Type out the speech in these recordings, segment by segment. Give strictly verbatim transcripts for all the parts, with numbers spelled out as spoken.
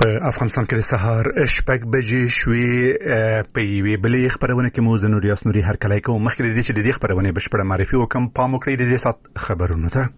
افغانستان کې د سهار شپږ بجې شوې په یوې بلې خبرونه کې مو زه نوریاس نوري هرکلی کوم. مخکې د دې چې د دې خبرونې بشپړه معرفي وکړم پام وکړئ د دې ساعت خبرونو ته.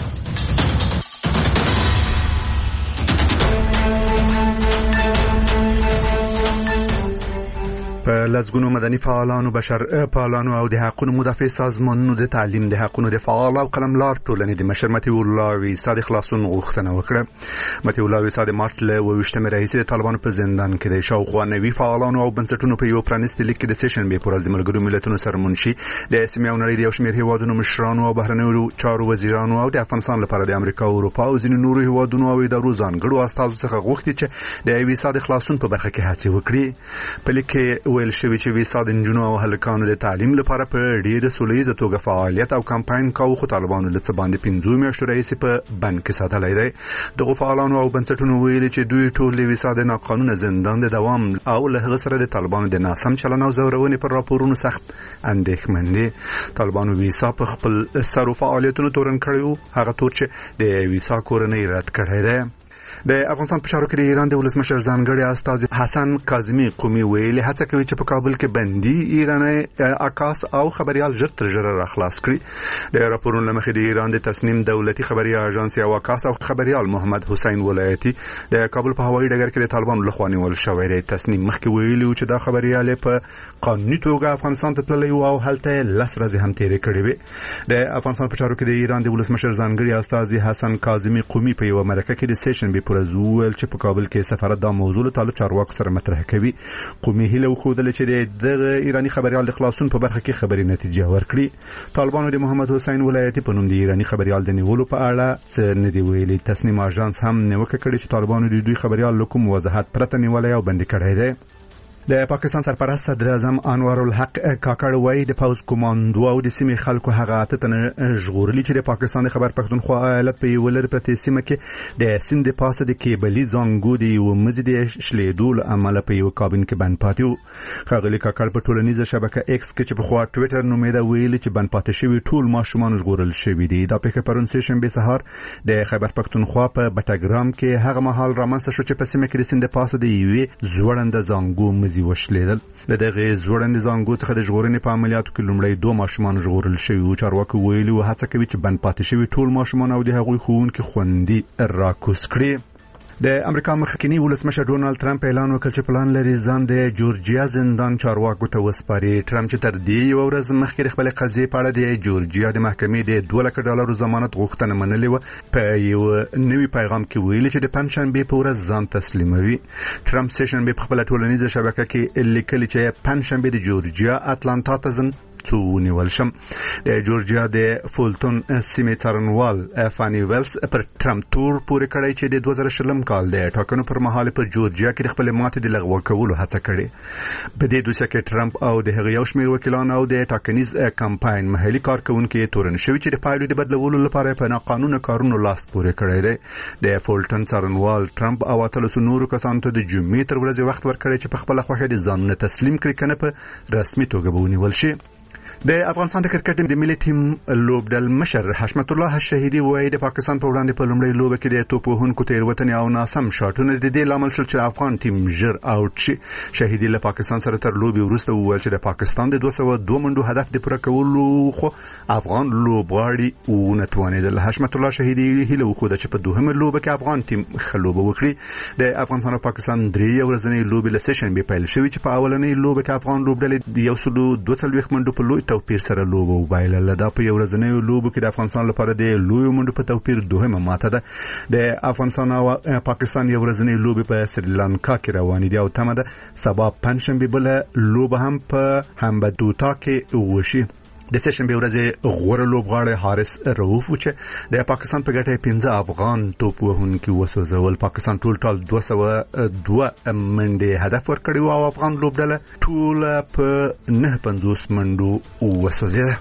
په لسګونو مدني فعالانو بشر فعالانو او د حقوقو مدافع سازمانونو د تعلیم د حقوقو د فعال او قلملار ټولنې د مشر متي الله ویسا د خلاصون غوښتنه وکړه. متي الله ویسا د مارچ له ویشتمې راهیسې د طالبانو په زندان کې د شاوخوا نوي فعالانو او بنسټونو په یو پرانیستي لیک کې د سیشن به پر د ملګرو ملتونو سره منشي د سیمې او نړۍ د یو شمېر هیوادونو مشرانو او بهرنیو چارو وزیرانو او د افغانستان لپاره د امریکا او اروپا او ځینو نورو هیوادونو او ادارو ځانګړو استازو څخه غوښتي چې د ویسا د خلاصون په برخه کې هڅې وکړي. په لیک کې ویل شوی چې ویسا د نجونو او هلکانو د تعلیم لپاره په ډیره سولېزه توګه فعالیت او کمپاین کاوه، خو طالبانو له څه باندې پنځه میاشتې راهیسې په بند کې ساتلی دی. دغه فعالانو او بنسټونو ویلي چې دوی ټول د ویسا د ناقانونه زندان د دوام او له هغه سره د طالبانو د ناسم چلن او زورونې پر راپورونو سخت اندېښمن دي. طالبانو ویسا په خپل سر فعالیتونو تورن کړی، هغه تور چې د ویسا کورنۍ رد کړی دی. د افغانستان په چارو کې د ایران د ولسمشر ځانګړي استازي حسن کاظمي قومي ویلي هڅه کوي چې په کابل کې بندي ایراني عکاس او خبريال ژر تر ژره راخلاص کړي. د راپورونو لمخې د ایران د تصنیم دولتي خبري اژانس او عکاس او خبريال محمد حسین ولایتي د کابل په هوایي ډګر کې د طالبانو لخوا نیول شوی دی. تصنیم مخکې ویلي چې دا خبريال په قانوني توګه افغانستان ته تللی او هلته لس ورځې هم تیرې کړې وې. د افغانستان په چارو کې د ایران د ولسمشر ځانګړي استازي حسن کاظمي قومي په یو مرکه کې د سیشن به پر زول چې په کابل کې سفارت د موضوع له تعلق چارواکو سره مطرح کوي. قومي هیله وښودله چې د ایرانی خبريال د خلاصون په برخه کې خبري نتیجه ورکړي. طالبانو د محمد حسین ولایتي په نوم د ایرانی خبريال د نیولو په اړه څه نه دی ویلي. تصنیم اژانس هم نیوکه کړې چې طالبانو د دوی خبريال له کوم وضاحت پرته نیولای او بندي کړی دی. د پاکستان سرپرست صدر اعظم انور الحق کاکړ وایي د پوز کمانډو او د سیمې خلکو هغه اته تنه ژغورلي چې د پاکستان د خبر پښتونخوا ایالت په یو لر پرتې سیمه کې د سیند پاسه د کیبلي زنګو دی او مزید شلیدو له عمله په یو کابین کې بند پاتې وو. خاغلی کاکړ په ټولنیزه شبکه ایکس کې چې په خوا ټوئیټر نومیده ویلي چې بند پاتې شوی ټول ماشومان ژغورل شوي دي. دا په پرون سیشن به سهار د خبر پښتونخوا په بټاګرام کې هغه مهال رامنځته شو چې په سیمه کې د سیند پاسه د یوې زوړنده زنګو مزي وشلیدل. د دغه زوړندې زنګو څخه د ژغورنې په عملیاتو کې لومړی دوه ماشومان ژغورل شوي وو. چارواکو ویلي و هڅه کوي چې بند پاتې شوي ټول ماشومان او د هغوی ښوونکي خوندي راکوز کړي. د امریکا مخکنی ولسمشر ډونالد ترامپ اعلان وکړ چې پلان لري ځان د جورجیا زندان چارواکو ته وسپاري. ترامپ چې تر دې یو ورځ مخکې خپل قضیې په اړه د جورجیا د محکمې د دوه لک ډالرو ضمانت غوښتنه منلې و. په یو نوي پیغام کې ویلي چې د پنځشنبه په ورځ ځان تسلیموي. ترامپ سیشن به خپل ټولنیزه شبکه کې لیکلي چې پنځشنبه د جورجیا اتلانتا ته ځم څو نیول شم. د جورجیا د فولټون سیمې څارنوال فانی ویلز پر ترامپ تور پورې کړی چې د دوه زره شلم کال د ټاکنو پر مهال په جورجیا کې خپل ماتې د لغوه کولو هڅه کړې. په دې دوسیه کې ترامپ او د هغه یو شمېر وکیلان او د ټاکنیز کمپاین محلي کارکونکو تورن شوی چې د پایلو د بدلولو لپاره په ناقانونه کارونو لاس پورې کړی دی. د فولټون څارنوال ترامپ او اتلس نورو کسانو ته د جمعې تر ورځې وخت ورکړی چې په خپل خوښه د ځانونه تسلیم کړي کنه په رسمي توګه به ونیول شي. د افغانستان د کرکټ د ملي ټیم لوبډل مشر حشمت الله شهیدي وایي د پاکستان په وړاندې په لومړۍ لوبه کې د توپ وهونکو تېروتنې او ناسم شاټونه د دې لامل شول چې افغان ټیم ژر آوټ شي. شهیدي له پاکستان سره تر لوبې وروسته وویل چې د پاکستان د دوه سوه دوه منډو هدف د پوره کولو خو افغان لوبغاړي ونه توانېدل. حشمت الله شهیدي هیله وښوده چې په دوهمه لوبه کې افغان ټیم ښه لوبه وکړي. د افغانستان او پاکستان درې ورځنۍ لوبې له سیشنبې پیل شوې چې په اولنۍ لوبه کې افغان لوبډلې د یو سلو دوه څلوېښت منډو په لوی توپیر سره لوبه وبایلله. دا په یو ورځنۍ لوبو کې د افغانستان لپاره د لوی منډو په توپیر دوهمه ماته ده. د افغانستان او پاکستان یو ورځنۍ لوبې په سریلانکا کې روانې دي او تمه ده سبا پنځشنبه بله لوبه هم په همبدوتا کې وشي. د سیشن به ورځې غوړه لوبغاړی حارث رؤوف چې د پاکستان په ګټه پنځه افغان توپ وهونکي وسوځول. پاکستان ټول ټال دوه سوه دوه منډې هدف ورکړي او افغان لوبډله ټول په نه پنځوس منډو وسوځېده.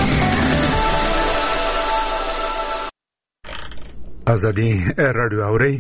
ازادي رادیو اوري.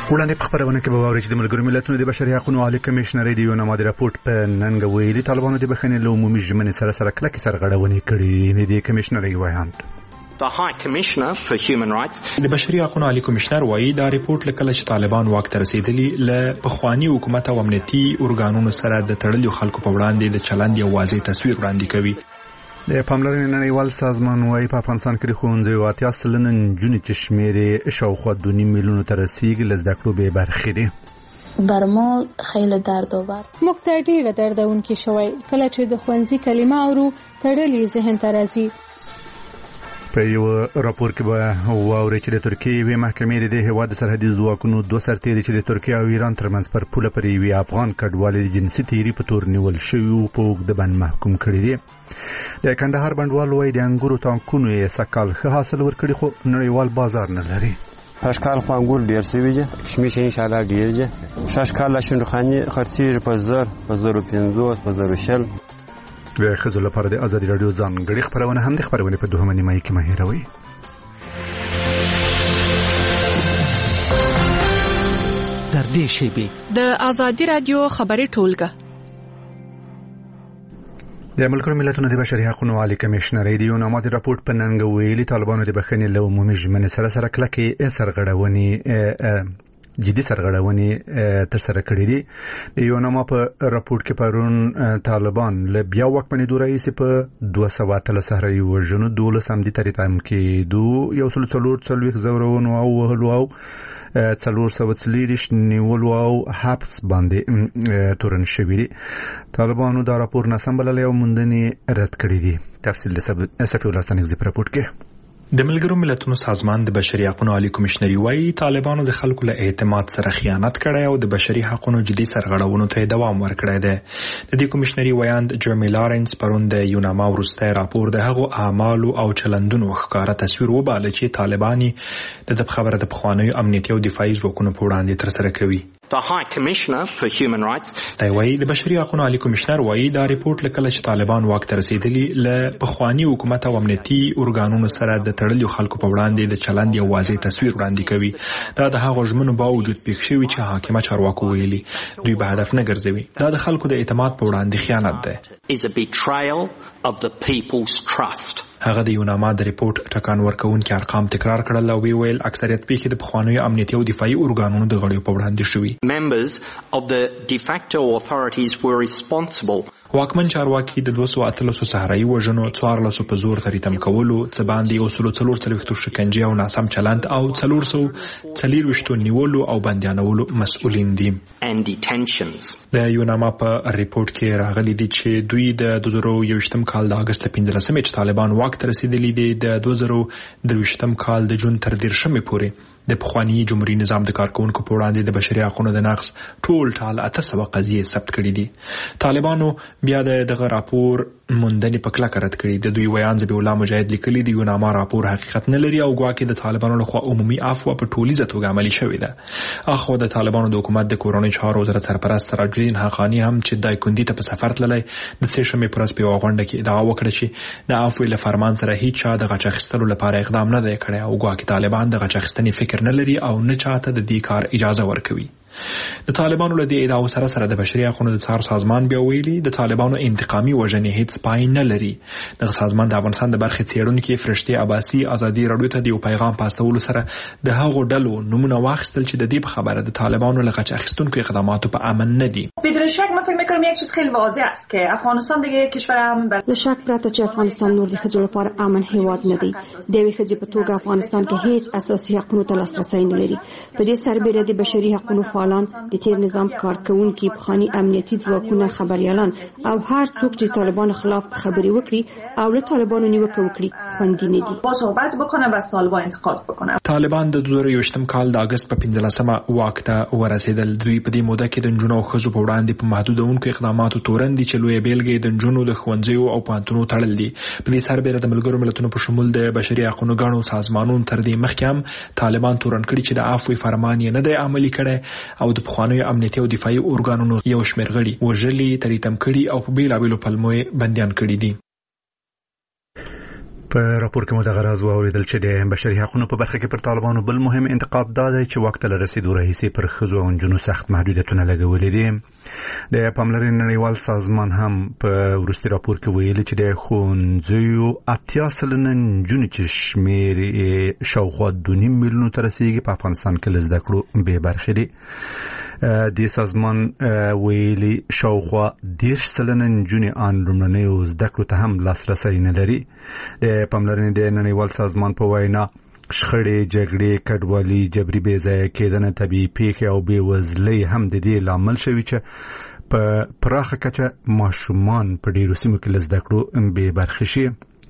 وړاندې په خبرونه کې به واورئ چې د ملګرو ملتونو د بشري حقوقو عالی کمشنر د یو نامه راپورټ په ننګ ویلي طالبانو د بخښنې له عمومي ژمنې سره سره کلکې سرغړونې کړې د کمشنر وایي. The High Commissioner for Human Rights د بشري حقوقو عالی کمشنر وایي دا ریپورت لکه چې طالبان واک ته رسیدلی له پخوانی حکومت او امنیتي ارګانونو سره د تړلو خلکو په وړاندې د چلند یو واضح تصویر وړاندې کوي. د پاملرنې نړیوال سازمان وايي په افغانستان کې د ښوونځیو اتیا سلنه نجونې چې شمېر یې شاوخوا دوه نیم میلیونو ته رسیږي له زده کړو بې برخې دي. بر ما خیلی دردآور موږ ته ډېره دردونکې شوی کله چې د ښوونځي کلمه اورو تړلې ذهن ته راځي. په یو راپور کې به واوري چې د ترکیې یوې محکمې د هېواد سرحدي ځواکونو دوه سرتېري چې د ترکیې او ایران ترمنځ پر پوله پر یوې افغان کډوالې د جنسي تیري په تور نیول شوي په اوږده بند محکوم کړي دي. د کندهار بڼوال وایي د انګورو تانکونو یې سږ ښه حاصل ورکړي خو نړیوال بازار نه لري. هر کال خو انګور ډیر سوي دي کشمش ان شاء الله ډیر دي. شش کال شندخاني خرڅي په زر په زر پنځوس په زر شل د خزو لپاره د ازادي رادیو ځانګړي خبرونه هم د خبرونه په دوهمه نیمه کې مهیروي. در دې شیبه د ازادي رادیو خبري ټولګه د ملګرو ملتونو د بشري حقوقو عالی کمشنر د یو نامه راپورټ په ننګ ویلي طالبانو د بخښنې له عمومي ژمنې سره سره کلکې سرغړونې جدي سرغړونې تر سره کړې دي. د یو نامه په راپورټ کې پرون طالبان له بیا واکمنېدو راهیسې په دوه سوه اتلس صحرایي وژنو دولس عمدي تریتم کېدو یو سل څلور څلوېښت ځورونو او وهلو او څلور سوه څلېرویشت نیولو او حبس باندې تورن شوي دي. طالبانو دا راپور ناسم بللی او موندنې رد کړي دي. تفصیل د صفي الله ستانکزي په راپورټ کې. د ملګرو ملتونو سازمان د بشري حقوقو عالی کمشنر وایي طالبانو د خلکو له اعتماد سره خیانت کړی او د بشري حقوقو جدي سرغړونو ته دوام ورکړی دی. د دې کمشنري ویاند جرمی لارنس پرون د یوناما وروستی راپور د هغو اعمالو او چلندونو ښکاره تصویر وباله چې طالباني د خبره د پخوانیو امنیتي او دفاعي ځواکونو په وړاندې ترسره کوي. The High Commissioner for Human Rights دی وایي د بشري حقوقو عالی کمشنر وایي دا ریپورت لکه چې طالبان واک ته رسیدلی له پخوانی حکومت او امنیتي ارګانونو سره د تړلو خلکو په وړاندې د چلند یو واضح تصویر وړاندې کوي. دا د هغو ژمنو باوجود پېښ شوي چې حاکمه چارواکو ویلي دوی به هدف نه ګرځوي. دا د خلکو د اعتماد په وړاندې خیانت دی. is a betrayal of the people's trust. هغه د یوناما د ریپورت ټکان ورکوونکي ارقام تکرار کړل او ویل اکثریت پیښې د پخوانیو امنیتي او دفاعي ارګانونو د غړیو په وړاندې شوي. Members of the de facto authorities were responsible. واکمن چارواکي د دوه سوه اتلس صحرایي وژنو څوارلس په زور تریتم کولو څه باندې یو سل څلور څلوېښت شکنجې او ناسم چلند او څلور سوه څلېرویشت نیولو او بندیانولو مسؤلین دي. and detentions. د یوناما په ریپورت کې راغلي دي چې دوی د دوه زره یوویشتم کال د اګست پنځلسمې چې طالبان واک ته رسیدلي دي د دوه زره درویشتم کال د جون تر دېرشمې پورې د پخواني جمهوریت نظام د کارکونکو په وړاندې د بشري حقوقو د نقض ټول ټال اته سوه قضیې ثبت کړي دي. طالبانو بیا د دغه راپور موندنې په کلکه رد کړي. د دوی ویان ذبیح الله مجاهد لیکلي د یوناما راپور حقیقت نه لري او ګواکې د طالبانو لخوا عمومي عفو په ټولیزه توګه عملي شوې ده. اخو د طالبانو د حکومت د کورنۍ چارو وزارت سرپرست سراج الدین حقانی هم چې دایکندي ته په سفر تللی د سې شنبې په ورځ په یوه غونډه کې ادعا وکړه چې د عفو له فرمان سره هیڅ چا د غچ اخیستلو لپاره اقدام نه دی کړی او ګواکې طالبان د غچ اخیستنې فکر نه لري او نه چاته د دې کار اجازه ورکوي. د طالبانو له دې ادعاو سره سره د بشري حقوقو د څار سازمان بیا ویلي د طالبانو انتقامي وژنې هیڅ پای نه لري. دغه سازمان د افغانستان د برخې څېړونکي فرشتې عباسي ازادي راډیو ته د یو پیغام په استولو سره د هغو ډلو نومونه واخیستل چې د دې په خبره د طالبانو له غچ اخیستونکو اقداماتو په امن نه دي. بدون شک من فکر می‌کنم یک چیز خیلی واضح است که افغانستان دیگه کشور امن بر له شک پرته چې افغانستان نور د ښځو لپاره امن هیواد نه دی. د یوې ښځې په توګه افغانستان کې هیڅ اساسي حقوقو ته لاسرسی نه لري. په دې سربېره د بشري حقوقو فعالان د تیر نظام کارکونکي پخواني امنیتي ځواکونه خبريالان او هر څوک چې طالبانو خلاف خبري وکړي او له طالبانو نیوکه وکړي خوندي نه دي. با صحبت بکنه و طالبان انتقاد بکنه. طالبان د دوه زره یوویشتم کال د اګست په پنځلسمه واک ته ورسېدل. دوی په دې موده کې د نجونو او ښځو په وړاندې په محدودونکو اقداماتو تورن دي چې لویه بیلګه د نجونو د ښوونځیو او پوهنتونونو تړل دي. په دې سربېره د ملګرو ملتونو په شمول د بشري حقوقو ګڼو سازمانونو تر دې مخکې هم طالبان تورن کړي چې د عفو فرمان یې نه دی عملي کړی او د پخوانیو امنیتي او دفاعي ارګانونو یو شمېر غړي وژلي تریتم کړي او په بیلابیلو پلمو بندیان کړي دي. په راپور کې مو د غراز واوریدل چې د بشري حقوقو په برخه کې پر طالبانو بل مهم انتقاد دا دی چې وخت له رسیدو راهیسې پر ښځو او نجونو سخت محدودیتونه لګولي دي. د پاملرنې نړیوال سازمان هم په وروستي راپور کې ویلي چې د ښوونځیو اتیا سلنه نجونې چې شمېر یې شاوخوا دوه نیم میلیونو ته رسیږي په افغانستان کې له زده کړو بې برخې دي. د سازمان ویلي شاوخوا دېرش سلنه نجونې ان لومړنیو زده کړو ته هم لاسرسی نه لري. د پاملرنې د نړیوال سازمان په وینا شخړې، جګړې، کډوالي، جبري بې ځایه کېدنه، طبیعي پیښې او بېوزلۍ هم د دې لامل شوي چې په پراخه کچه ماشومان په ډېرو سیمو کې له زده کړو بې برخې شي.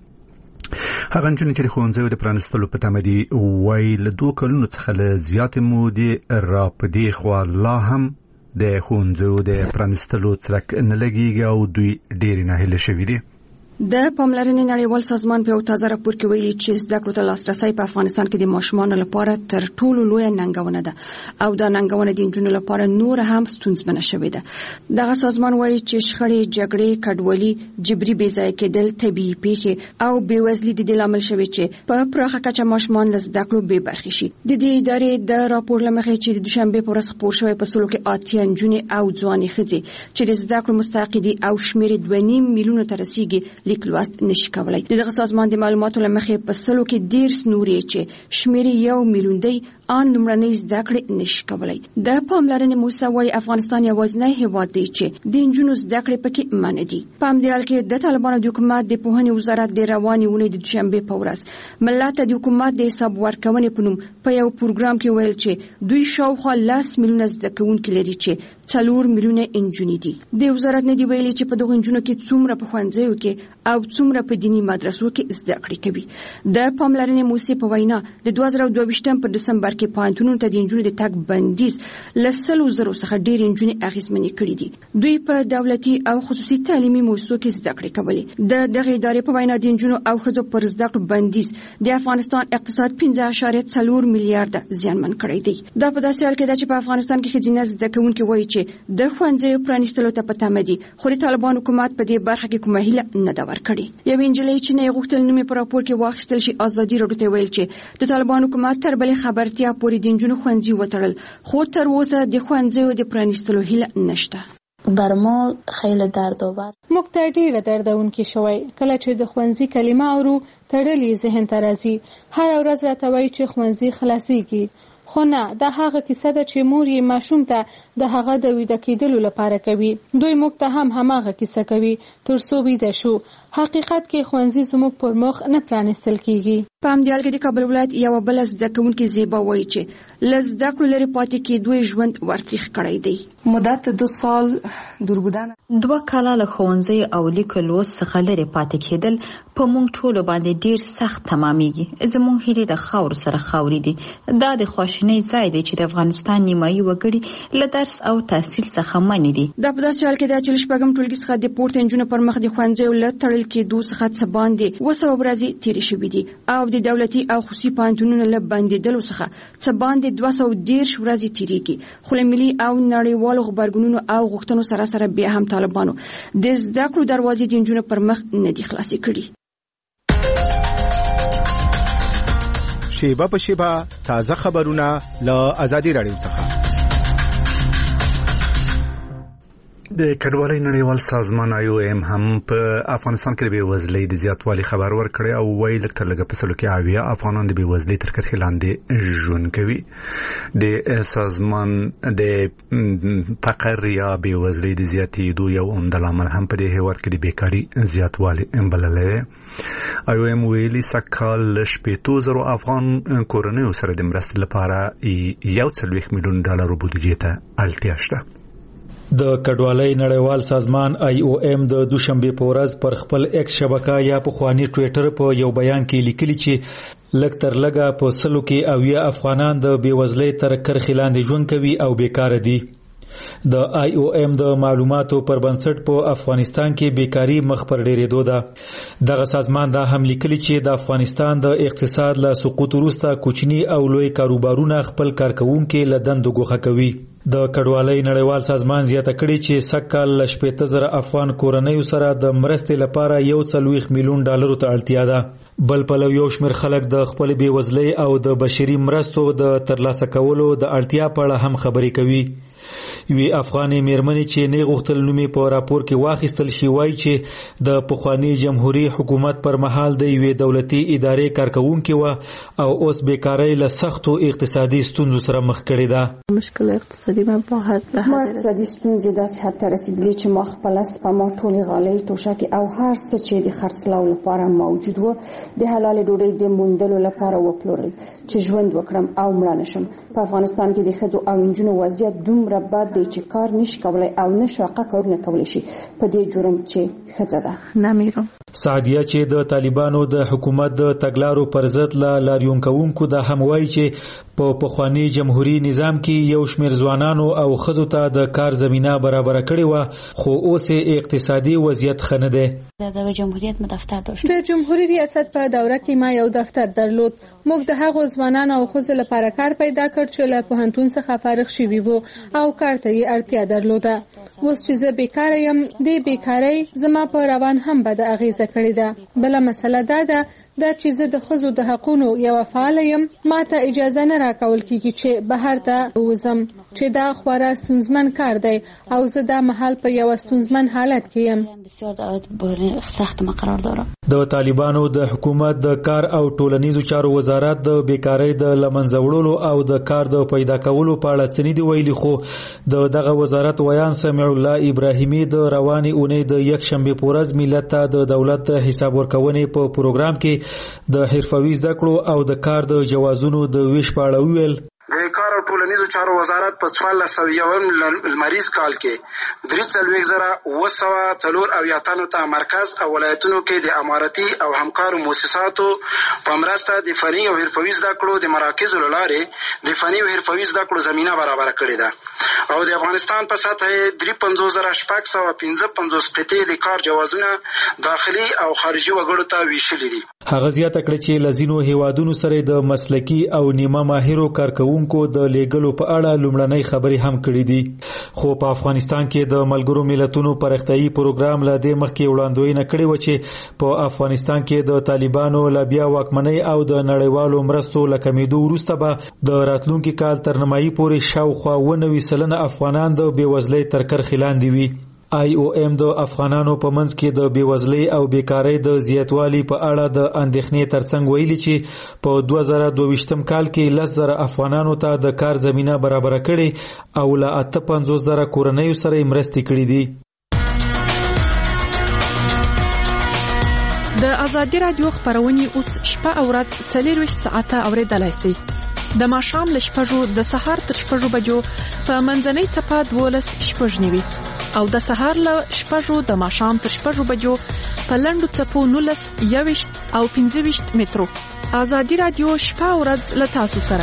هغه نجونې چې د ښوونځیو د پرانیستلو په تمه دي وایي له دوه کلونو څخه له زیاتې مودې را په دې خوا لا هم د ښوونځیو د پرانیستلو څرک نه لګېږي او دوی ډېرې ناهیله شوي دي. د پاملرنې نړیوال سازمان په یو تازه راپور کې ویلي چې زده کړو ته لاسرسی په افغانستان کې د ماشومانو لپاره تر ټولو لویه ننګونه ده او دا ننګونه د نجونو لپاره نور هم ستونزمنه شوې ده. دغه سازمان وایي چې شخړې، جګړې، کډوالي، جبري بې ځایه کېدل، طبیعي پیښې او بېوزلي د دې لامل شوي چې په پراخه کچه ماشومان له زده کړو بې برخې شي. د دې ادارې د راپور له مخې چې د دوشنبې په ورځ خپور شوی په سلو کې اتیا نجونې او ځوانې ښځې چې د زده کړو مستحق دي او شمېر یې دوه نیم میلیونو ته رسیږي لیک لوست نشي کولای. دغه سازمان د معلوماتو لمخې په سلو کې ډېر نورې چې شمېر یو میلیون دی ان لومړنۍ زده کړې نشي کولای. د پاملرنې موسسه وايي افغانستان یوازینی هیواد دی چې د نجونو زده کړې پکې منع دي. په همدې حال کې د طالبانو د حکومت د پوهنې وزارت د روانې اونۍ د دوشنبې په ورځ ملت ته د حکومت د حساب ورکونې په نوم په یو پروګرام کې ویل چې دوی شاوخوا لس میلیونه زده کوونکي لري چې څلور میلیونه نجونې دي. د وزارت نه دی ویلي چې په دغو نجونو کې څومره په ښوونځیو کې او څومره په دیني مدرسو کې زده کړې کوي. د پاملرنې موسسې په وینا د دوه زره دوه ویشتم په دسمبر کې پوهنتونونو ته د نجونو د تګ بندیز له سلو زرو څخه ډېرې نجونې اغېزمنې کړي دي. دوی په دولتي او خصوصي تعلیمي موسسو کې زده کړې کولې. د دغې ادارې په وینا د نجونو او ښځو پر زده کړو بندیز د افغانستان اقتصاد پنځه اعشاریه څلور میلیارډه زیانمن کړی دی. دا په داسې حال کې ده چې په افغانستان کې ښځینه زده کوونکي وایي چې د ښوونځیو پرانیستلو ته په تمه دي خو د طالبان حکومت په دې برخه کې کومه هیله نه ده ورکړې. یوې نجلۍ چې نه یې غوښتل نوم یې په راپور کې واخیستل شي ازادي راډیو ته ویل چې د طالبان حکومت تر بلې خبرتیا پورې د نجونو ښوونځي وتړل خو تر اوسه د ښوونځیو د پرانیستلو هیله نشته. بر ما خیلی دردآور. موږ ته ډېره دردونکې شوی کله چې د ښوونځي کلمه اورو تړلې ذهن ته راځي. هره ورځ راته وایي چې ښوونځي خلاصېږي خو نه، دا هغه کیسه ده چې مور یې ماشوم ته د هغه د ویده کېدلو لپاره کوي. دوی موږ ته هم هماغه کیسه کوي تر څو ویده شو. حقیقت کې ښوونځي زموږ پر مخ نه پرانیستل کیږي. په همدې حال کې د کابل ولایت یوه بله زده کوونکې زیبا وایي چې له زده کړو لرې پاتې کېدو یې ژوند ورتریخ کړی دی. مدت دو سال دور بودن دوه کاله له ښوونځي او لیک لوست څخه لرې پاتې کېدل په موږ ټولو باندې ډېر سخت تمامیږي. زموږ هیلې د خاورو سره خاورې دي. دا د خواشینۍ ځای دی چې د افغانستان نیمایي وګړي له درس او تحصیل څخه منې دي. دا په داسې حال کې ده چې له شپږم ټولګي څخه د پورته نجونو پر مخ د ښوونځیو له تړل کېدو څخه څه باندې اوه سوه ورځې تېرې شوې دي او د دولتي او خصوصي پوهنتونونو له بندېدلو څخه څه باندې دوه سوه دېرش ورځې تېرېږي. خو له ملي او نړیوالو غبرګونونو او غوښتنو سره سره بیا هم طالبانو د زده کړو دروازې د نجونو پر مخ نه دي خلاصې کړي. شیبه په شیبه تازه خبرونه له آزادي راډیو څخه. د کډوالۍ نړیوال سازمان آی او ایم هم په افغانستان کې د بېوزلۍ د زیاتوالي خبر ورکړی او وایي لږ تر لږه په سلو کې اویا افغانان د بېوزلۍ تر کرښې لاندې ژوند کوي. د سازمان د فقر یا بېوزلۍ د زیاتېدو یو عمده لامل هم په دې هېواد کې د بیکاري زیاتوالی بللی دی. آی او ایم ویلي سږکال له شپېتو زرو افغان کورنیو سره د مرستې لپاره یو څلوېښت میلیون ډالرو بودیجې ته اړتیا شته. د کډوالۍ نړیوال سازمان آی او ایم د دوشنبه په ورځ پر خپل ایکس شبکه یا په خواني ټوئیټر په یو بیان کې لیکلي چې لږ تر لږه په سلو کې اویا افغانان د بېوزلۍ تر کرښې لاندې ژوند کوي او بیکاره دي. د آی او ایم د معلوماتو پر بنسټ په افغانستان کې بیکاری مخ پر ډیرېدو ده. دغه سازمان دا هم لیکلي چې د افغانستان د اقتصاد له سقوط وروسته کوچني او لوی کاروبارونه خپل کارکونکو له دندو ګوښه کوي. د کډوالۍ نړیوال سازمان زیاته کړې چې سږکال ل شپږ زره افغان کورنیو سره د مرستې لپاره یو څلوېښت میلیون ډالرو ته اړتیا ده. بل پلو یو شمېر خلک د خپل بېوزلۍ او د بشري مرستو د ترلاسه کولو د اړتیا په اړه هم خبرې کوي. یوې افغانې مېرمنې چې نه غوښتل نوم یې په راپور کې واخیستل شي وایي چې د پخواني جمهوریت حکومت پر مهال د یوې دولتي ادارې کارکوونکې وه او اوس بیکارۍ له سختو اقتصادي ستونزو سره مخ کړې ده. مشکل اقتصادي ما په حد زما اقتصادي ستونزې داسې حد ته رسېدلې چې ما خپله سپما ټولې غالۍ توشکې او هر څه چې د خرڅلاو لپاره موجود و د حلالې ډوډۍ د موندلو لپاره وپلورل چې ژوند وکړم او مړه نشم. په افغانستان کې د ښځو او نجونو وضعیت دومره بد دی چې کار نشي کولای او نه شاقه کارونه کولی شي په دې جرم چې ښځه ده. نمیرم سعدیه چې د طالبانو د حکومت د تګلارو پر ضد لا لاریون کوونکو د هم وایي چې په پخواني جمهوریت نظام کې یو شمېر ځوانانو او ښځو ته د کار زمینه برابره کړې وه خو اوس اقتصادي وضعیت ښه نه دی. د جمهوریت دفتر داشت. د جمهوریت ریاست په دوره کې ما یو دفتر درلود. موږ د هغو ځوانانو او ښځو لپاره کار پیدا کړ چې له پوهنتون څخه فارغ شوي وو او کار ته یې اړتیا درلوده. اوس چې زه بیکاره یم دې بیکارۍ زما په روان هم بده اغیزه کړې ده. بله مسله دا ده دا چې زه د ښځو د حقونو یوه فعاله یم ما ته اجازه نه راکول کېږي چې بهر ته ووځم چې دا خورا ستونزمن کار دی او زه دا مهال په یوه ستونزمن حالت کې یم. د طالبانو د حکومت د کار او ټولنیزو چارو وزارت د بیکارۍ د له منځه وړلو او د کار د پیدا کولو په اړه څه نه دي ویلي خو د دغه وزارت ویان سمیع الله ابراهیمي د روانې اونۍ د یکشنبې په ورځ ملت ته د دولت د حساب ورکونې په پروګرام کې د حرفوي زده کړو او د کار د جوازونو د ویش په اړه وویل. د کار او ټولنیزو چارو وزارت په څوارلس سوه یوم لمریز کال کې درې څلوېښت زره اوه سوه څلور اویا تنو ته مرکز او ولایتونو کې د امارتي او همکارو مؤسساتو په مرسته د فني او حرفوي زده کړو د مراکزو له لارې د فني او حرفوي زده کړو زمینه برابره کړې ده او د افغانستان په سطح درې پنځوس زره شپږ سوه پنځه پنځوس قطعې د کار جوازونه داخلي او خارجي وګړو ته ویشلي دي. هغه زیاته کړه چې لزینو هیوادونو سره د مسلکی او نیمه ماهرو کارکوونکو د لیګلو په اړه لومړنۍ خبرې هم کړې دي خو په افغانستان کې د ملګرو ملتونو پرختیايي پروګرام له دې مخکې وړاندوینه کړې و چې په افغانستان کې د طالبانو له بیا واکمنۍ او د نړیوالو مرستو له کمیدو وروسته به د راتلونکي کال تر نیمایي پورې شاوخوا اوه نوي سلنه افغانان د بېوزلۍ تر کرښې لاندې وي. آی او ایم د افغانانو په منځ کې د بېوزلۍ او بیکارۍ د زیاتوالي په اړه د اندېښنې ترڅنګ ویلي چې په دوه زره دوه ویشتم کال کې لس زره افغانانو ته د کار زمینه برابره کړې او له اته پنځوس زره کورنیو سره یې مرستې کړې دي. د ازادي راډیو خبرونه اوس شپه او ورځ څلورویشت ساعته اوریدلای شئ. د ماښام له شپږو د سهار تر شپږو بجو په منځنۍ څپه دولس شپږ نیوي او د سهار له شپږو د ماښام تر شپږو بجو په لنډو څپو نولس یوویشت او پنځه ویشت مترو. ازادي راډیو شپه او ورځ له تاسو سره.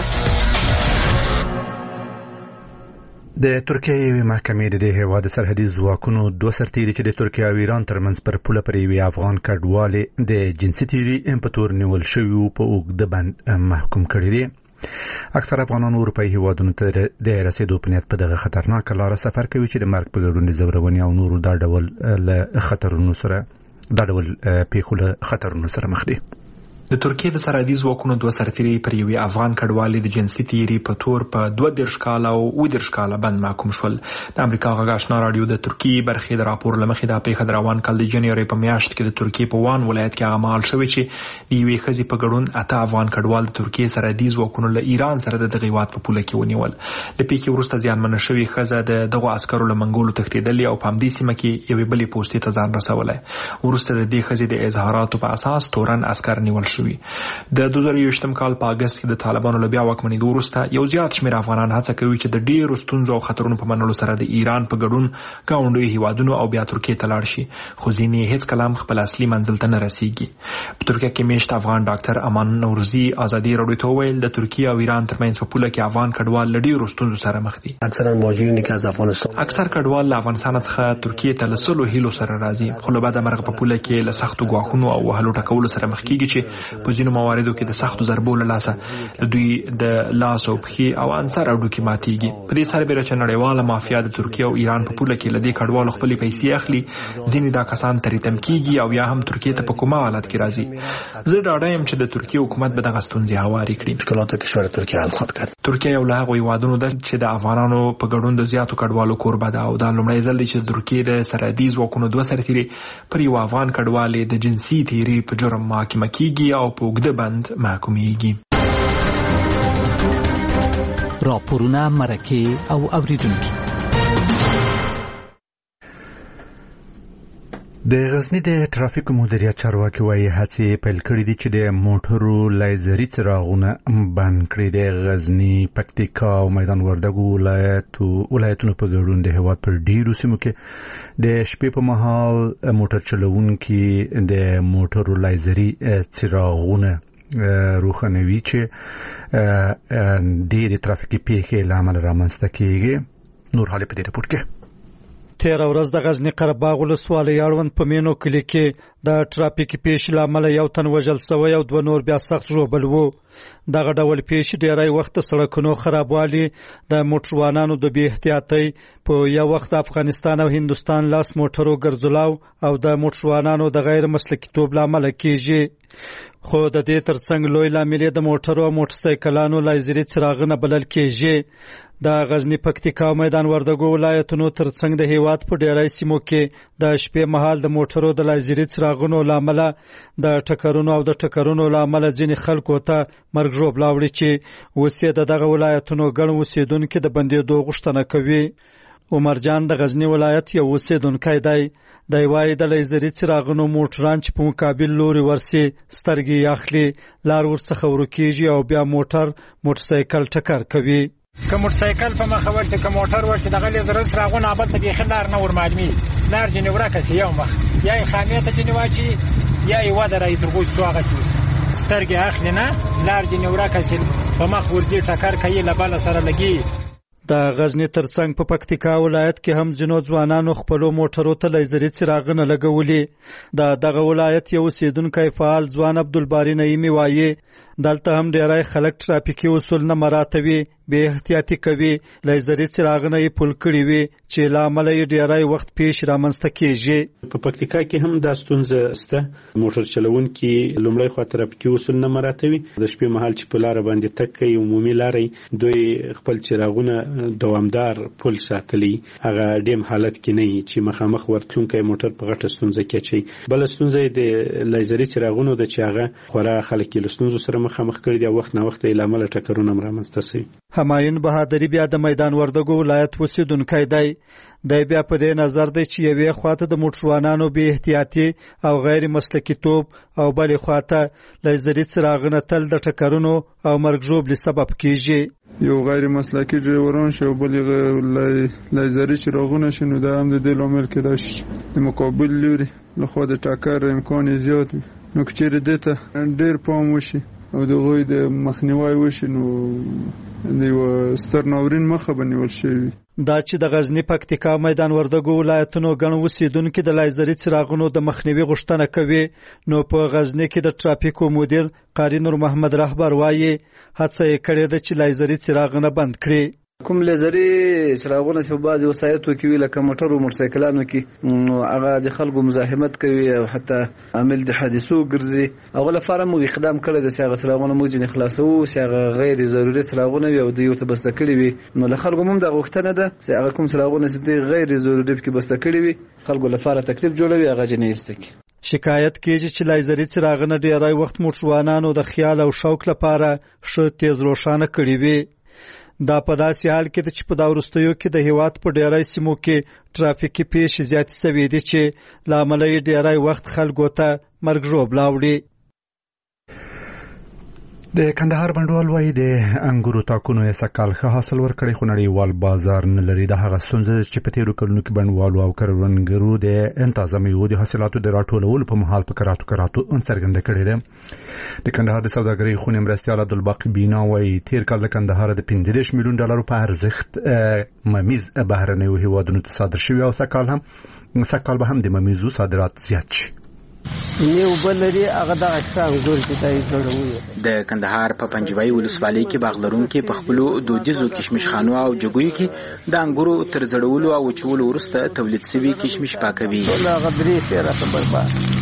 د ترکیې محکمې د دې هیواد سرحدي ځواکونو دوه سرتیري چې د ترکیې او ایران ترمنځ پر پوله پر یوې افغان کډوالې د جنسي تیري په تور نیول شوي په اوږده بند محکوم کړي دي. اکثر افغانانو اروپایي هیوادونو ته د رسیدو په نیت په دغه خطرناکه لاره سفر کوي چې د مرګ په ګډون د زورونې او نورو دا ډول له خطرونو سره دا ډول پیښو له خطرونو سره مخ دي. د ترکیې د سرحدي ځواکونو دوه سرتیري پر یوې افغان کډوالې د جنسي تیري په تور په دوه دېرش کاله او اووه دېرش کاله بند محکوم شول. د امریکا غږ آشنا راډیو د ترکیې برخې د راپور له مخې دا پیښه د روان کال د جنوري په میاشت کې د ترکیې په وان ولایت کې هغه مهال شوې چې د یوې ښځې په ګډون اته افغان کډوال د ترکیې سرحدي ځواکونو له ایران سره د دغه هیواد په پوله کې ونیول. له پیښې وروسته زیانمنه شوې ښځه د دغو عسکرو له منګولو تښتېدلې او په همدې سیمه کې یوې بلې پوستې ته ځان رسولی. وروسته د دې ښځې د اظهاراتو په اساس تورن عسکر نیول شوي. د دوه زره یوویشتم کال په اګست کې د طالبانو له بیا واکمنېدو وروسته یو زیات شمېر افغانان هڅه کوي چې د ډېرو ستونزو او خطرونو په منلو سره د ایران په ګډون ګاونډیو هیوادونو او بیا ترکیې ته لاړ شي خو ځینې یې هېڅکله هم خپل اصلي منزل ته نه رسیږي. په ترکیه کې میشت افغان ډاکټر امان نوروزي ازادي راډیو ته وویل د ترکیې او ایران ترمنځ په پوله کې افغان کډوال له ډېرو ستونزو سره مخ دي. اکثر کډوال له افغانستان څخه ترکیې ته له سلو هیلو سره راځي خو له بده مرغه په پوله کې له سختو ګواښونو او وهلو ټکولو سره مخ کېږي چې په ځینو مواردو کې د سختو ضربو له لاسه دوی د لاس او پښې او انصار او ډوکی ماتيږي. په دې سربېره چې نړیواله مافیا د ترکیه او ایران په پوله کې لدی کډوالو خپل پیسې اخلي، ځینې دا کسان ترې تم کیږي او یا هم ترکیه ته په کومه حالت کې راځي. زه ډاډه یم چې د ترکیه حکومت به دغه ستونزې هوارې کړي. مشکلات کشور ترکیه حل خواهد کرد. ترکیه یو له هغو هیوادونو ده چې د افغانانو په ګډون د زیاتو کډوالو کوربه ده او دا لومړی ځل دی چې د ترکیه د سرحدي ځواکونو دوه سرتیري پر یو افغان کډوالې د جنسي تیري په جرم محاکمه کیږي او په اوږده بند محکومیږي. راپورونه، مرکې او اوریدونکي. د غزنی د ټرافیک مدیریت چارواکي وايي هڅې پیل کړې دي چې د موټرو لایزري څراغونه بند کړي. د غزنی، پکتیکا او میدان وردګو ولایتو ولایتونو په ګډون د هیواد پر ډیرو سیمو کې د شپې په مهال موټر چلوونکي د موټرو لایزري څراغونه روښانوي چې ډېرې ترافیکي پیښې له امله رامنځته کیږي. نور حالې په دې رپورټ کې. تیر ورځ د غزنی قرهباغ ولسوالۍ اړوند په مینو کلی کې د ټرافیکي پیښې له امله یو تن وژل شوی او دوه نور بیا سخت ژوبل وو. دغه ډول پیښې ډیری وخت د سړکونو خرابوالي، د موټروانانو د بې احتیاطۍ، په یو وخت افغانستان او هندستان لاس موټرو ګرځولاو او د موټروانانو د غیر مسلکیتوب له امله کیږي. خو د دې ترڅنګ لوی لامل د موټرو او موټرسایکلانو لایزري څراغونه بلل کیږي. د غزنی، پکتیکا او میدان وردګو ولایتونو ترڅنګ د هیواد په ډیری سیمو کې د شپې مهال د موټرو د لایزري څراغونو له امله د ټکرونو او د ټکرونو له امله ځینې خلکو ته مرګ ژوبل اوړي چې اوس د دغه ولایتونو ګڼ اوسیدونکو د بندېدو غوښتنه کوي. عمر جان د غزنی ولایت یو اوسیدونکی دی. دی وايي د لایزري څراغونو موټران چې په مقابل لوري ورسي سترګې اخلي، لار ورڅخه ورکیږي او بیا موټر موټرسایکل ټکر کوي. که موټرسایکل په مخه ورسي، که موټر ورسي، دغه لایزري څراغونه بل ته بیخي لار نه ورمعلومي، لار جنې ورکه سي، یو مخ یا یې خامې ته جنې واچي یا یې ودرایي تر ګوش سوغه کیس سترګې اخلي نه، لار جنې ورکه سي، په مخ ورځي ټکر کوي، له بله سره لګي. د غزنی ترڅنګ په پکتیکا ولایت کې هم ځینو ځوانانو خپل موټرو ته لایزري څراغونه لګولي. د دغه ولایت یو اوسیدونکی فعال ځوان عبدالباری نعیمي وايي دلته هم ډیری خلک ټرافیکي اصول نه مراعاتوي، بې احتیاطي کوي، لایزري څراغونه یې پل کړي وي چې له امله یې ډیری وخت پیښې رامنځته کیږي. په پکتیکا کې هم دا ستونزه شته. موټر چلوونکي لومړی خوا ټرافیکي اصول نه مراعاتوي، د شپې مهال چې په لاره باندې تګ کوي عمومي لارې دوی خپل څراغونه دوامدار پل ساتلی، هغه ډیم حالت کې نه وي چې مخامخ ورتلونکی موټر په غټه ستونزه کې اچي. بل ستونزه د لایزري څراغونو د چې هغه خورا خلک له ستونزو سره مخامخ کړي دي، وخت نه وخت یې له امله ټکرونه رامنځته شوي. همایون بهادري بیا د میدان وردګو ولایت اوسیدونکی دی. دی بیا په دې نظر دی چې یوې خواته د موټروانانو بې احتیاطي او غیر مسلکیتوب او بلې خواته لایزري څراغونه تل د ټکرونو او مرګ ژوبلې سبب کیږي. یو غیر مسلکي ډرایوران شي او بل لایزري څراغونه شي، نو دا هم د دې لامل کېدای شي د مقابل لوري لخوا د ټکر امکان زیات وي. نو که چیرې دې ته ډېر پام وشي او د هغوی د مخنیوی وشي، نو د یوه ستر ناورین مخه به نیول شوي. دا چې د غزنی، پکتیکا، میدان وردګو ولایتونو ګڼ اوسیدونکي د لایزري څراغونو د مخنیوي غوښتنه کوي، نو په غزنی کې د ټرافیکو مدیر قاری نور محمد رهبر وايي هڅه یې کړې ده چې لایزري څراغونه بند کړي. کوم لایزري څراغونه چې په بعضې وسایطو کې وي لکه موټر او موټرسایکلانو کې، نو هغه د خلکو مزاحمت کوي او حتی عامل د حادثو ګرځي. هغه لپاره موږ اقدام کړی دی چې هغه څراغونه موږ ځینې خلاصوو چې هغه غیر ضروري څراغونه وي او دوی ورته بسته کړي وي. نو له خلکو هم دا غوښتنه ده چې هغه کوم څراغونه چې دوی غیر ضروري پکې بسته کړي وي، خلکو لپاره تکلیف جوړوي، هغه جنې ایسته کړي. شکایت کیږي چې لایزري څراغونه ډیری وخت موټروانانو د خیال او شوق لپاره ښه تیز روښانه کړي وي. دا په داسې حال کې چې په دا وروستیو کې د هیواد په ډیری سیمو کې ټرافیکي پیښې زیاتې شوې دي چې له امله یې ډیری وخت خلکو ته مرګ ژوبل اوړي. د کندهار بڼوال وايي د انګورو تاکونو یې سږکال ښه حاصل ورکړی، خو نړیوال بازار نه لري. د هغه ستونزه چې په تېرو کلونو کې بڼوالو او کروندګرو د تازه میوو د حاصلاتو د راټولولو په مهال په کراتو کراتو څرګنده کړې ده. د کندهار د سوداګرۍ خونې مرستیال عبدالباقي بینا وايي تېر کال د کندهار د پنځه دېرش میلیون ډالرو په ارزښت ممیز بهرنیو هیوادونو ته صادر شوي او سږکال هم سږکال به هم د ممیزو صادرات زیات شي. نیو بلري هغه د انګور چې دای جوړوي. د کندهار په پنجوي ولسوالۍ کې باغلرونکو په خپل دودیزو کشمش خانو او جګوي کې د انګورو تر زړولو او چولو وروسته تولید شوی کشمش پاکوي. هغه درې سره خبر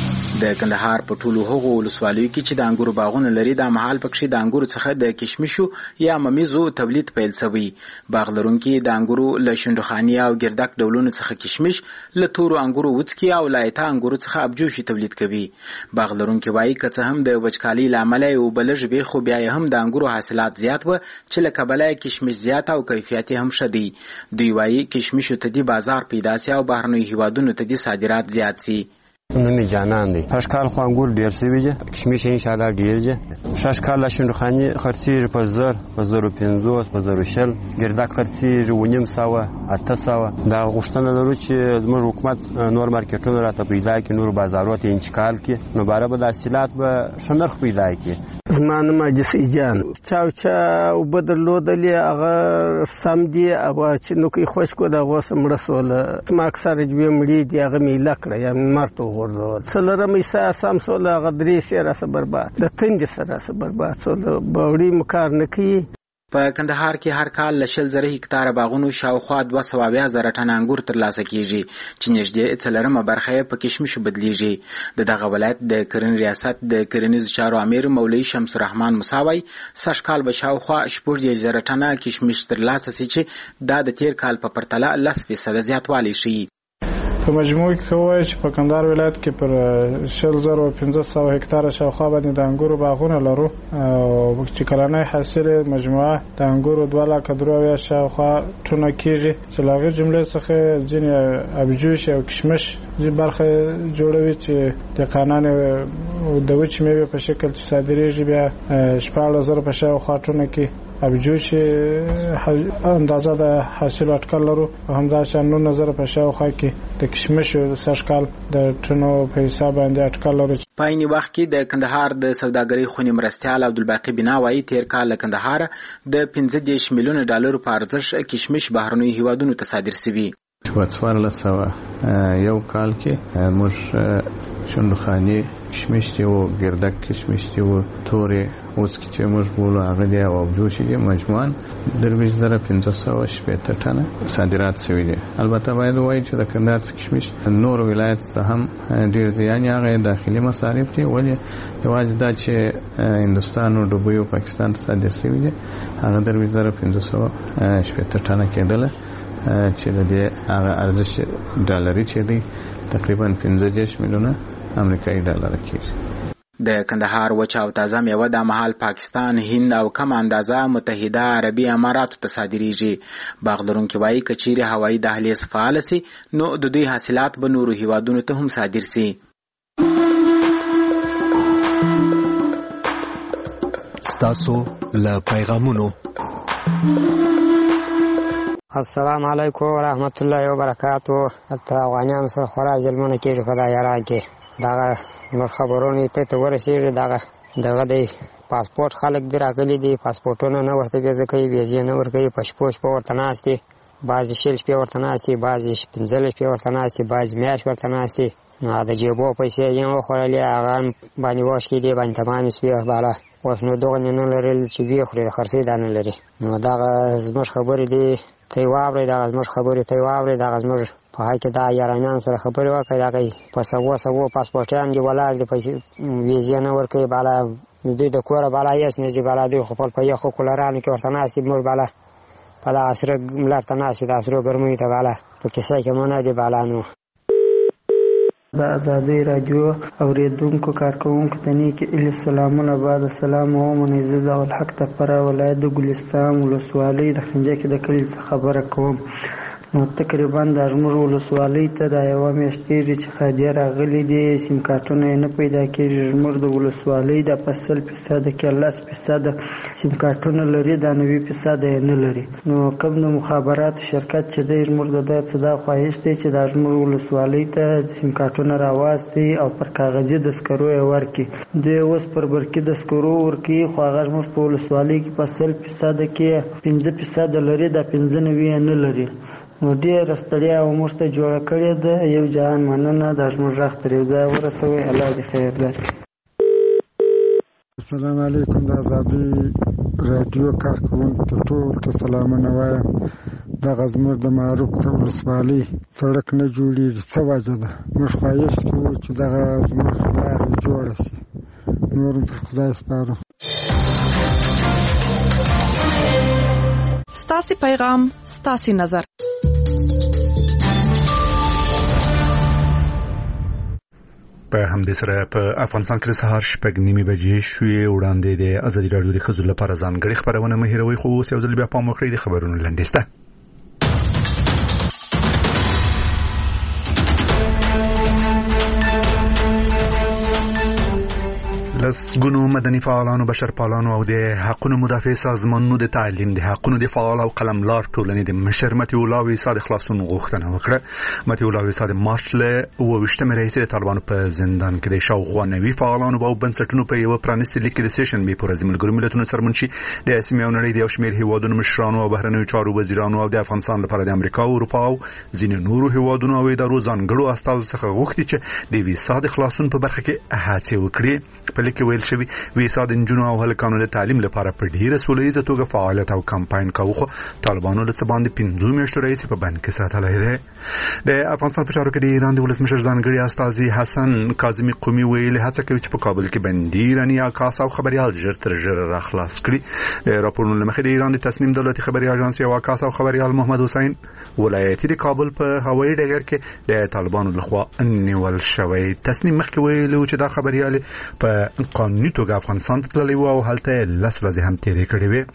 د کندهار په ټولو هغو ولسوالیو کې چې د انګورو باغونه لري د مهال پکې د انګورو څخه د کشمشو یا ممیزو تولید پیل شوی. باغلرونکو د انګورو له شندخانی او ګردک ډولونو څخه کشمش، له تورو انګورو وڅکي او لایته انګورو څخه ابجوشي تولید کوي. باغلرونکو وایي که څه هم د وچکالۍ لامل یو بلج به خو بیا هم د انګورو حاصلات زیات و چې له کبله کشمش زیات او کیفیت هم شدي. دوی وایي کشمشو ته دی بازار پیدا سي او بهرنوي هیوادونو ته دی صادرات زیات سي. نومي جانان دی. پښکال خو انګور ډیر سوي دي، کشمش ان شاء الله ډیر دي. شاشکال شندخاني خرڅیږي په زر، په زر پنځوس، په زر شل، ګردک خرڅیږي ونیم سوه، اته سوه. دا غوښتنه لرو چې زموږ حکومت نور مارکیټونه راته پیدا کړي، نور بازارونو ته انتقال کړي، نو باره به د حاصلات به ښه نرخ پیدا کړي. زما نوم اجسي جان. چاو چا اوبه درلودلې هغه سم دي، هغه چې نوکۍ خشکو د هغو څه مړه سوله. ما اکثره جوې مړې دي هغه میله کړه یا مرته وغورځول. څلورم حصه سم سوله هغه درې سې راسه برباد، د تندې سره راسه برباد سوله. باوري مو کار نه کوي. په کندهار کې هر کال له شل زره هکتاره باغونو شاوخوا دوه سوه اویا زره ټنه انګور ترلاسه کیږي چې نږدې څلورمه برخه یې په کشمشو بدلیږي. د دغه ولایت د کرنې ریاست د کرنیزو چارو امیر مولوي شمس الرحمن موسی وایي سږ کال به شاوخوا شپږ دېرش زره ټنه کشمش ترلاسه سي چې دا د تیر کال په پرتله لس فیصده زیاتوالی ښیي. په مجموع کې کوی چې په کندهار ولایت کې پر شل زره او پنځه سوه هکتاره شاوخوا باندې د انګورو باغونه لرو او چې کلنی حاصل مجموعه د انګورو دوه لکه درې اویا شاوخوا ټنه کېږي چې له هغې جملې څخه ځینې ابجوش او کشمش برخه جوړوي چې دهقانان د وچې مېوې په شکل چې صادرېږي بیا شپاړس زره په شاوخوا ټنه کې ابجوش اندازه د حاصل اټکل لرو او همداسې نولس زره په شاوخوا کې د کشمشو سږ کال د ټنو په حساب باندې اټکل لرو. په عین وخت کې د کندهار د سوداګرۍ خونې مرستیال عبدالباقي بنا وایي تیر کال له کندهار د پنځه دېرش میلیونه ډالرو په ارزښت کشمش بهرنیو هیوادونو ته صادر سوي. په څوارلس سوه یو کال کې موږ شندخاني کشمش دی او ګردک کشمش دی او تورې وڅکي چې موږ بولو هغه دی او ابجوش دی مجموعاً درویشت زره پنځه سوه شپېته ټنه صادرات شوي دي. البته باید ووایو چې د کندهار کشمش نور ولایت ته هم ډېر دی، یعنې هغه داخلي مصارف دي، ولې یوازې دا چې هندوستان او دوبۍ او پاکستان ته صادر شوي دي هغه درویشت زره پنځه سوه شپېته ټنه کېدله چې د دې هغه ارزښت ډالري چې دی تقریبا پنځه دېرش میلیونه امریکایي ډالر کېږي. د کندهار وچه او تازه میوه د مهال پاکستان، هند او کم اندازه متحده عربي اماراتو ته صادریږي. باغلرونکي وایي که چیرې هوایي دهلیز فعال سي نو د دوی حاصلات به نورو هیوادونو ته هم صادر سي. ستاسو له پیغامونو. السلام علیکم ورحمت الله وبرکاتو. البته افغانانو سره خورا ظلمونه کېږي په دا یاران کې. دغه نور خبرونه ته ته ورسېږي. دغه دغه دی پاسپورت خلک دی راغلي دي، پاسپورتونه نه ورته ویزه کوي، ویزې نه ورکوي، په شپو شپه ورته ناست دي، بعضې شل شپې ورته ناست دي، بعضې پنځلس شپې ورته ناست دي، بعضې میاشت ورته ناست دي. نو د جیبو پیسې یې وخوړلې هغه باندې واښکې دي باندې تمامې سوې بالا اوس نو دغه نه لرل چې ویې خوري د خرڅۍ دا نه لري. نو دغه زموږ خبرې دي ته یې واورئ، دغه زموږ خبرې ته یې واورئ، دغه زموږ په حق کې دا یارانیانو سره خبرې وکړئ. دغه په سوو سوو پاسپورټیان دي ولاړ دي، پیسې ویزې نه ورکوي بالا، دوی د کوره بالا هېڅ نه ځي بالا، دوی خپل په یخو کولرانو کې ورته ناست دي، موږ بالا په دغه سره لار ته ناست دي، د سرو ګرمیو ته بالا په کیسه کې مو نه دي بالا. نو د ازادۍ راډیو اورېدونکو کارکوونکو ته نیکې هیلې سلامونه. بعد السلام او منعزز او الحق تپره ولایت د ګلستان ولسوالۍ د خنجکې د کلي څخه خبره کوم. نو تقریبا د زموږ ولسوالۍ ته دا یوه میاشت کېږي چې خادیه راغلي دي، سیم کارټونه یې نه پیدا کېږي. زموږ د ولسوالۍ دا په سل فیصده کې لس فیصده سیم کارټونه لري، دا نوي فیصده یې نه لري. نو کوم د مخابراتو شرکت چې دی زموږ د ده څه دا خواهش دی چې دا زموږ ولسوالۍ ته سیم کارټونه راواستي او پر کاغذي دسکرو یې ورکړي. دوی اوس پر برقي دسکرو ورکوي، خو هغه زموږ په ولسوالۍ کې په سل فیصده کې پنځه فیصده لري، دا پنځه نوي یې نه لري. نو ډېر ستړیا او موږ ته جوړه کړې ده. یو جهان مننه دا زموږ غږ تر یو ځای ورسوئ. الله دې خیر درکړي. السلام علیکم. د ازادي رادیو کارکوونکو ته ټول ته سلامونه وایم. دغه زموږ د معروف د ولسوالۍ سړک نه جوړېږي، څه وجه ده؟ موږ خواهش کوو چې دغه زموږ لارې جوړه شي. نور پر خدای سپارم. ستاسې پیغام ستاسې نظر. په همدې سره په افغانستان کې سهار شپږ نیمې بجې شوې. وړاندې د ازادي راډیو د ښځو لپاره ځانګړې خبرونه مه هېروئ، خو اوس یو ځل بیا پام وکړئ د خبرونو لنډیز ته. لسګونو مدني فعالانو، بشرپالانو او د حقوقو مدافع سازمانونو د تعلیم د حقوقو د فعال او قلملار ټولنې د مشر متي الله ویسا د خلاصون غوښتنه وکړه. متي الله ویسا د مارچ له اوویشتمې راهیسې د طالبانو په زندان کې د شاوخوا نوي فعالانو او بنسټونو په یو پرانیستي لیک د سیشن به پر ځمل ګرو ملتونو سرمنشي د اسمي او نړۍ د یو شمېر هیوادونو مشرانو او بهرنیو چارو وزیرانو او د افغانستان لپاره د امریکا او اروپا او ځینې نورو هیوادونو او ادارو ځانګړو استازو څخه غوښتي چې د ویسا د خلاصون په برخه کې هڅه وکړي. په لیک کې ویل شوی ویسا د نجونو او هلکانو د تعلیم لپاره په ډیره سولهییزه توګه فعالیت او کمپاین کاوه، خو طالبانو له څه باندې پنځه میاشتو راهیسې په بند کې ساتلی دی. د افغانستان په چارو کې د ایران د ولسمشر ځانګړي استازي حسن کاظمي قومي ویلي هڅه کوي چې په کابل کې بندي رانی عکاس او خبريال ژر تر ژره راخلاص کړي. د راپورونو له مخې د ایران د تصنیم دولتي خبري اژانس یو عکاس او خبريال محمد حسین ولایتي د کابل په هوایي ډګر کې د طالبانو لخوا نیول شوی. تصنیم مخکې ویلي چې دا خبريال په قانوني توګه افغانستان ته تللی و او هلته لس ورځې هم تېرې کړې وې.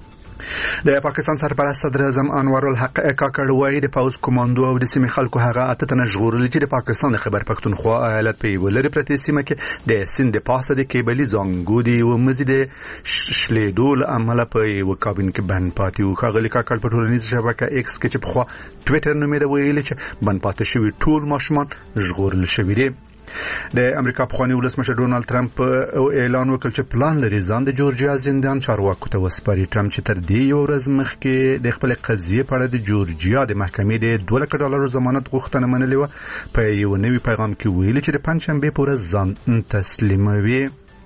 د پاکستان سرپرست صدر اعظم انور الحق کاکړ وایي د پوز کمانډو او د سیمې خلکو هغه اته تنه ژغورل چې د پاکستان د خیبر پختونخوا ایالت په یو لري پرتې سیمه کې د سیند په پاسه د کیبلي زنګو دی او مزید شلیدول عمله په یو کابین کې بند پاتې و. ښاغلي کاکړ په ټولنیز شبکه ایکس کې چې په خوا ټویټر نومې د ویلي چې بند پاتې شوی ټول ماشومان ژغورل شوي دي. د امریکا پخوانی ولسمشر ډونالد ترامپ اعلان وکړ چې پلان لري ځان د جورجیا زندان چارواکو ته وسپاري. ترامپ چې تر دې یو ورځ مخکې د خپل قضیې په اړه د جورجیا د محکمې د دوه لکه ډالرو ضمانت غوښتنه منلې و، په یو نوي پیغام کې ویلي چې د پنځشنبې په ورځ ځان تسلیموي.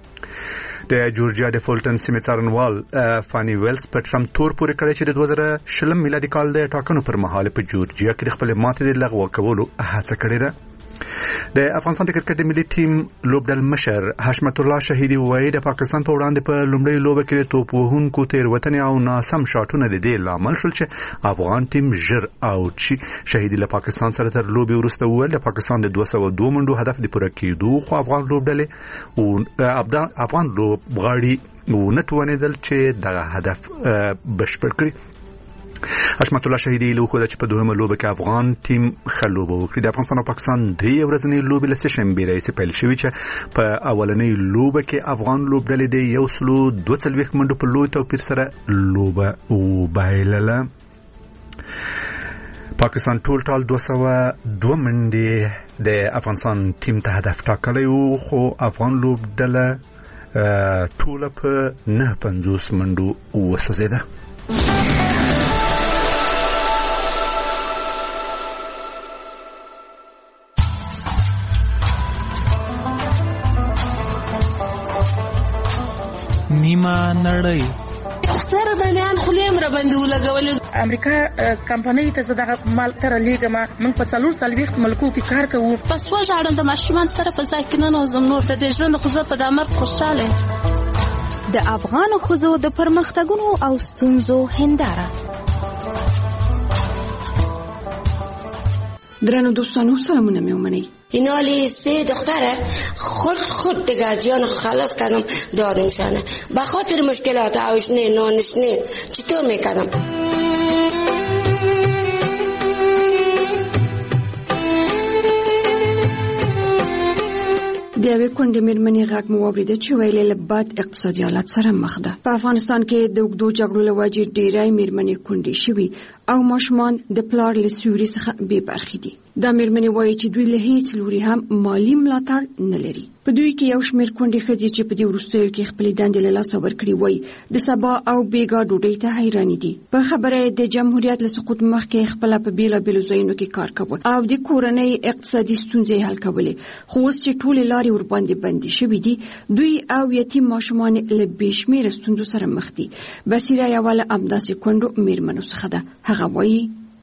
د جورجیا د فولټن سیمې څارنوال فانی ویلز په ټرمپ تور پورې کړی چې د دوه زره شلم میلادي کال د ټاکنو پر مهال په جورجیا کې د خپل ماتې د لغوه کولو هڅه کړې ده. د افغانستان د کرکټ ملي ټیم لوبډل مشر حشمت الله شهیدي وایي د پاکستان په وړاندې په لومړۍ لوبه کې د توپ وهونکو تېروتنې او ناسم شاټونه د دې لامل شول چې افغان ټیم ژر اوټ شي. شهیدي له پاکستان سره تر لوبې وروسته وویل د پاکستان د دوه سوه دوه منډو هدف د پوره کېدو، خو افغان لوبډلې او افغان لوبغاړي ونه توانېدل چې دغه هدف بشپړ کړي. حشمت الله شهیدي له خو د چې په دویمه لوبه کې افغان ټیم ښه لوبه وکړي. د افغانستان او پاکستان درې ورځنۍ لوبې له سهشنبې راهیسې پیل شوې چې په اولنۍ لوبه کې افغان لوبډلې د یو سلو دوه څلوېښت منډو په لوی توپیر سره لوبه وبایلله. پاکستان ټول ټال دوه سوه دوه منډې د افغانستان ټیم ته هدف ټاکلی و، خو افغان لوبډله ټوله په نهه پنځوس منډو وسوځېده. نیمه نړۍ سره د میان خلیم را باندې ولګولې. امریکا کمپنۍ ته زداغه مال تر لیګه ما من په څلور سلويخت ملکو کې کار کوو. پس و ژړم د ماشومان سره په ځای کې نه نوزم نور ته د ژوند خو زه په دامر خوشاله. د افغان خوځو د پرمختګونو او ستونزو هنداره. درنو دوستانو سلامونه میومنی. اینالی سه دختره خود خود دیگه از جان خلاص کردم دادم شانه به خاطر مشکلات آشنه نانشنه چطور میکردم. د یوې کونډې مېرمنې غږ مو واورېده چې ویلې له بد اقتصادي حالت سره مخ ده. په افغانستان کې د اوږدو جګړو له وجې ډېری مېرمنې کونډې شوي او ماشومان د پلار له سیوري څخه بې برخې دي. دا مېرمنې وایي چې دوی له هیڅ لوري هم مالي ملاتړ نه لري. په دوی کې یو شمېر کونډې ښځې چې په دې وروستیو کې خپلې دندې له لاسه ورکړي وایي د سبا او بېګا ډوډۍ ته حیرانې دي. په خبره یې د جمهوریت له سقوط مخکې خپله په بېلابېلو ځایونو کې کار کوه او د کورنۍ اقتصادي ستونزې حل کولې، خو اوس چې ټولې لارې ورباندې بندې شوي دي، دوی او یتیم ماشومان له بې شمېره ستونزو سره مخ دي. بصیره یوه له همداسې کونډو مېرمنو څخه ده. هغه وایي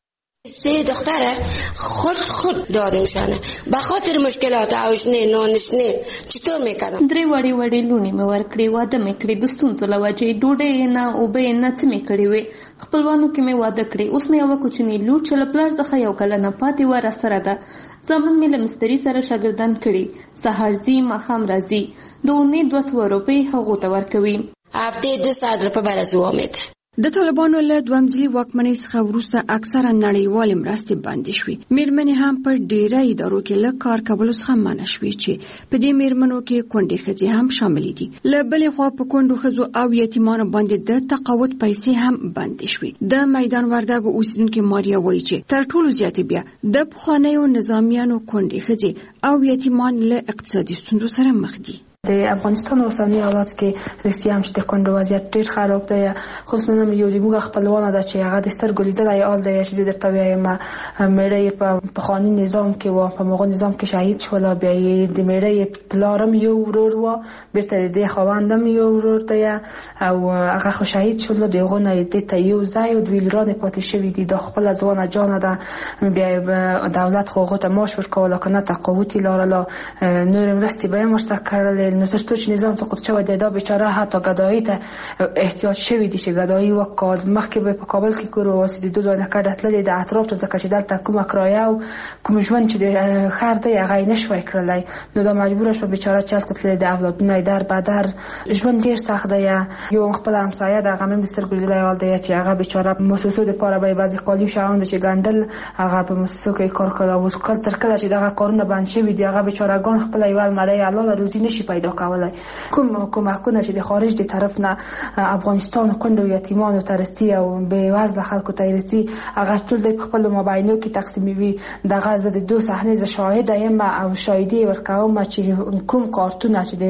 سه دختره خود خود داد میشنه به خاطر مشکلات اوشنه نانشنه چطور میکردم. درې وړې وړې لونې مې ورکړې، واده مې کړې، د ستونزو له وجې ډوډۍ نه اوبه نه څه مې کړې وې. خپلوانو کې مې واده کړې. اوس مې یوه کوچنۍ لور چې له پلار څخه یو کلنه پاتې وه راسره ده. زامن مې له مستري سره شاګردان کړي، سهار ځي ماښام راځي. د اونۍ دوه سوه روپۍ هغو ته ورکوي. هفتې دوه ساعت روپۍ برسوا میده. د طالبانو له دوامځلي واکمنۍ څخه وروسته اکثره نړیوالې مرستې بندې شوې. مېرمنې هم په ډېره ادارو کې له کار کولو څخه منع شوې چې په دې مېرمنو کې کونډې ښځې هم شاملې دي. له بلې خوا په کونډو ښځو او یتیمانو باندې د تقاعد پیسې هم بندې شوې. د میدان وردګو اوسیدونکې ماریا وایي چې تر ټولو زیاتې بیا د پخوانیو نظامیانو کونډې ښځې او یتیمان له اقتصادي ستونزو سره مخ دي. د افغانستان اوسنی حالات کې رښتیا هم چې د کونډو وضعیت ډېر خراب دی، خصوصا یو د موږ خپلوانه ده چې هغه د سترګو لیدلی حال دی چې زه درته وایم مېړه یې په پخواني نظام کې وه، په هغه نظام کې شهید شوله، بیا یې د مېړه یې پلار هم یو ورور وه، بېرته د دې خاوند هم یو ورور دی او هغه خو شهید شوله، د هغو نه یې دې ته یو ځای او دوی لورانې پاتې شوي دي. دا خپله ځوانه جانه ده، بیا یې دولت خو هغو ته معاش ورکوله که نه تقاعد یې لرله، نورې مرستې به یې هم ورسره کړلې. نو تر څو چې نظام سقوط شوی دی دا بیچاره حتی ګدایي ته احتیاج شوی دی چې ګدایي وکړ. مخکې به په کابل کې کور واسې د دوه ځای نه کډه تللې د اطراف ته، ځکه چې دلته کومه کرایه او کوم ژوند چې د ښار دی هغه یې نشوی کړلی، نو دا مجبوره شوه بیچاره چې هلته تللې د اولادونه یې در بدر. ژوند ډېر سخت دی. یو خپله همسایه ده، هغه مې د سترګو لیدلی حال دی چې هغه بیچاره په مؤسسو دپاره به یې بعضې کالي شیان چې ګنډل هغه په مؤسسو کې کار کړی. اوس تر کله چې دغه کارونه بند شوي دي هغه بیچارهګان خپله یوه المرۍ حلاله روزي نشي پیدا کولی. کوم کومکونه چې د خارج د طرف نه افغانستان کونډو یتیمانو ته رسي او بې وزله خلکو ته رسي هغه ټول د خپلو موبایلونو کې تقسیموي. دغه زه د دوه صحنې زه شاهده یم او شاهدي ورکوم چې کوم کارتونه چې د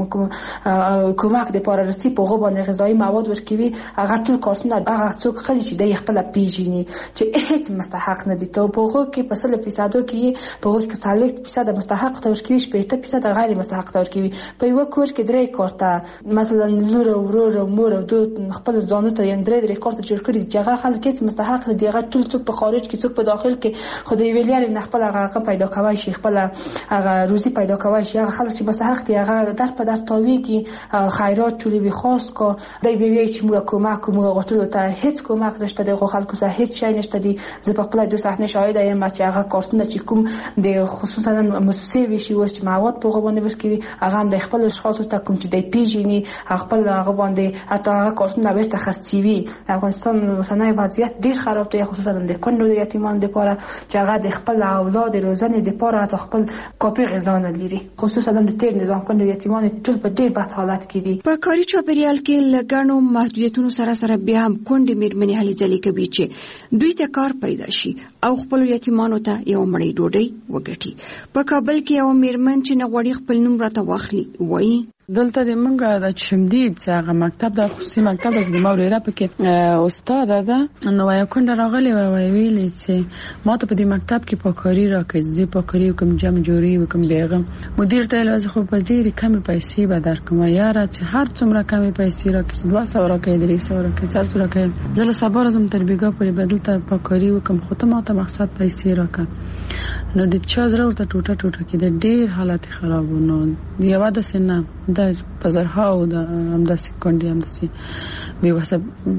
کمک دپاره رسي په هغو باندې غذایي مواد ورکوي، هغه ټول کارتونه هغه څوک خلي چې دی خپله پیژني چې هېڅ مستحق نه دي. ته په هغو کې په سلو فیصدو کې په هغو کې څلوېښت فیصده مستحق ته ورکوي، شپېته فیصده غیر مستحق ته ورکوي. په یوه کور کې درې کارته مثلا لور او ورور او مور او دوه خپل ځانو ته یې درې درې کارته جوړ کړي چې هغه خلک هېڅ مستحق نه دي. هغه ټول څوک په خارج کې څوک په داخل کې خو د یوې لارې نه خپله هغه پیدا کوی شي، خپله هغه روزي پیدا کوی شي. هغه خلک چې مستحق دي هغه در په در تاویږي، خیرات ټولوي، خواست کا دی به وایي چې موږ کومک کوو، موږ غوښتلو ته هېڅ کومک نشته، د هغو خلکو سره هېڅ شی نشته دي. زه په خپله دوه صحنې شاهده یم چې هغه کارتونه چې کوم د خصوصا مؤسسې ویشي اوس چې مواد په هغو باندې ورکوي هغه هم د خپلو اشخاصو ته کوم چې دی پیژني خپل هغه باندې حتی هغه کارتونه بیرته خرڅوي. افغانستان اوسنی وضعیت ډېر خراب دی، خصوصا د کونډو د یتیمانو دپاره چې هغه د خپل اولاد روزنې دپاره حتی خپل کاپي غذا نه لري. خصوصا د تېر نظام کونډو یتیمان ټول په ډېر بد حالت کې دي. په کاري چاپیریال کې له ګڼو محدودیتونو سره سره بیا هم کونډې مېرمنې هلې ځلې کوي چې دوی ته کار پیدا شي او خپلو یتیمانو ته یو مړۍ ډوډۍ وګټي. په کابل کې یو مېرمن چې نه غواړي خپل نوم راته واخلي وایي دلته د منګه د شمدید چې هغه مکتب د خصوصي مکتب د موريره پکې استاد ده نو یو کونډه راغلی و ویلې چې ما ته په دې مکتب کې پاکاري راکړي، زه پاکاري کوم جمع جوړي وکم بیغم. مدیر ته لازم خو په ډېرې کمې پیسې به درکوم یاره چې هر څومره کمې پیسې راکړي، دوه سوه راکړي، درې سوه راکړي، څلور سوه راکړي، زه له سبا راځم تر بیګا پورې به دلته پاکاري وکم، خو ته ما ته مقصد پیسې راکړه. نو د چا زړه ورته ټوټه ټوټه کېده، ډېر حالت خراب و. نو یوه داسې نه د بازارها او د همداسې کونډې همداسې بېوسه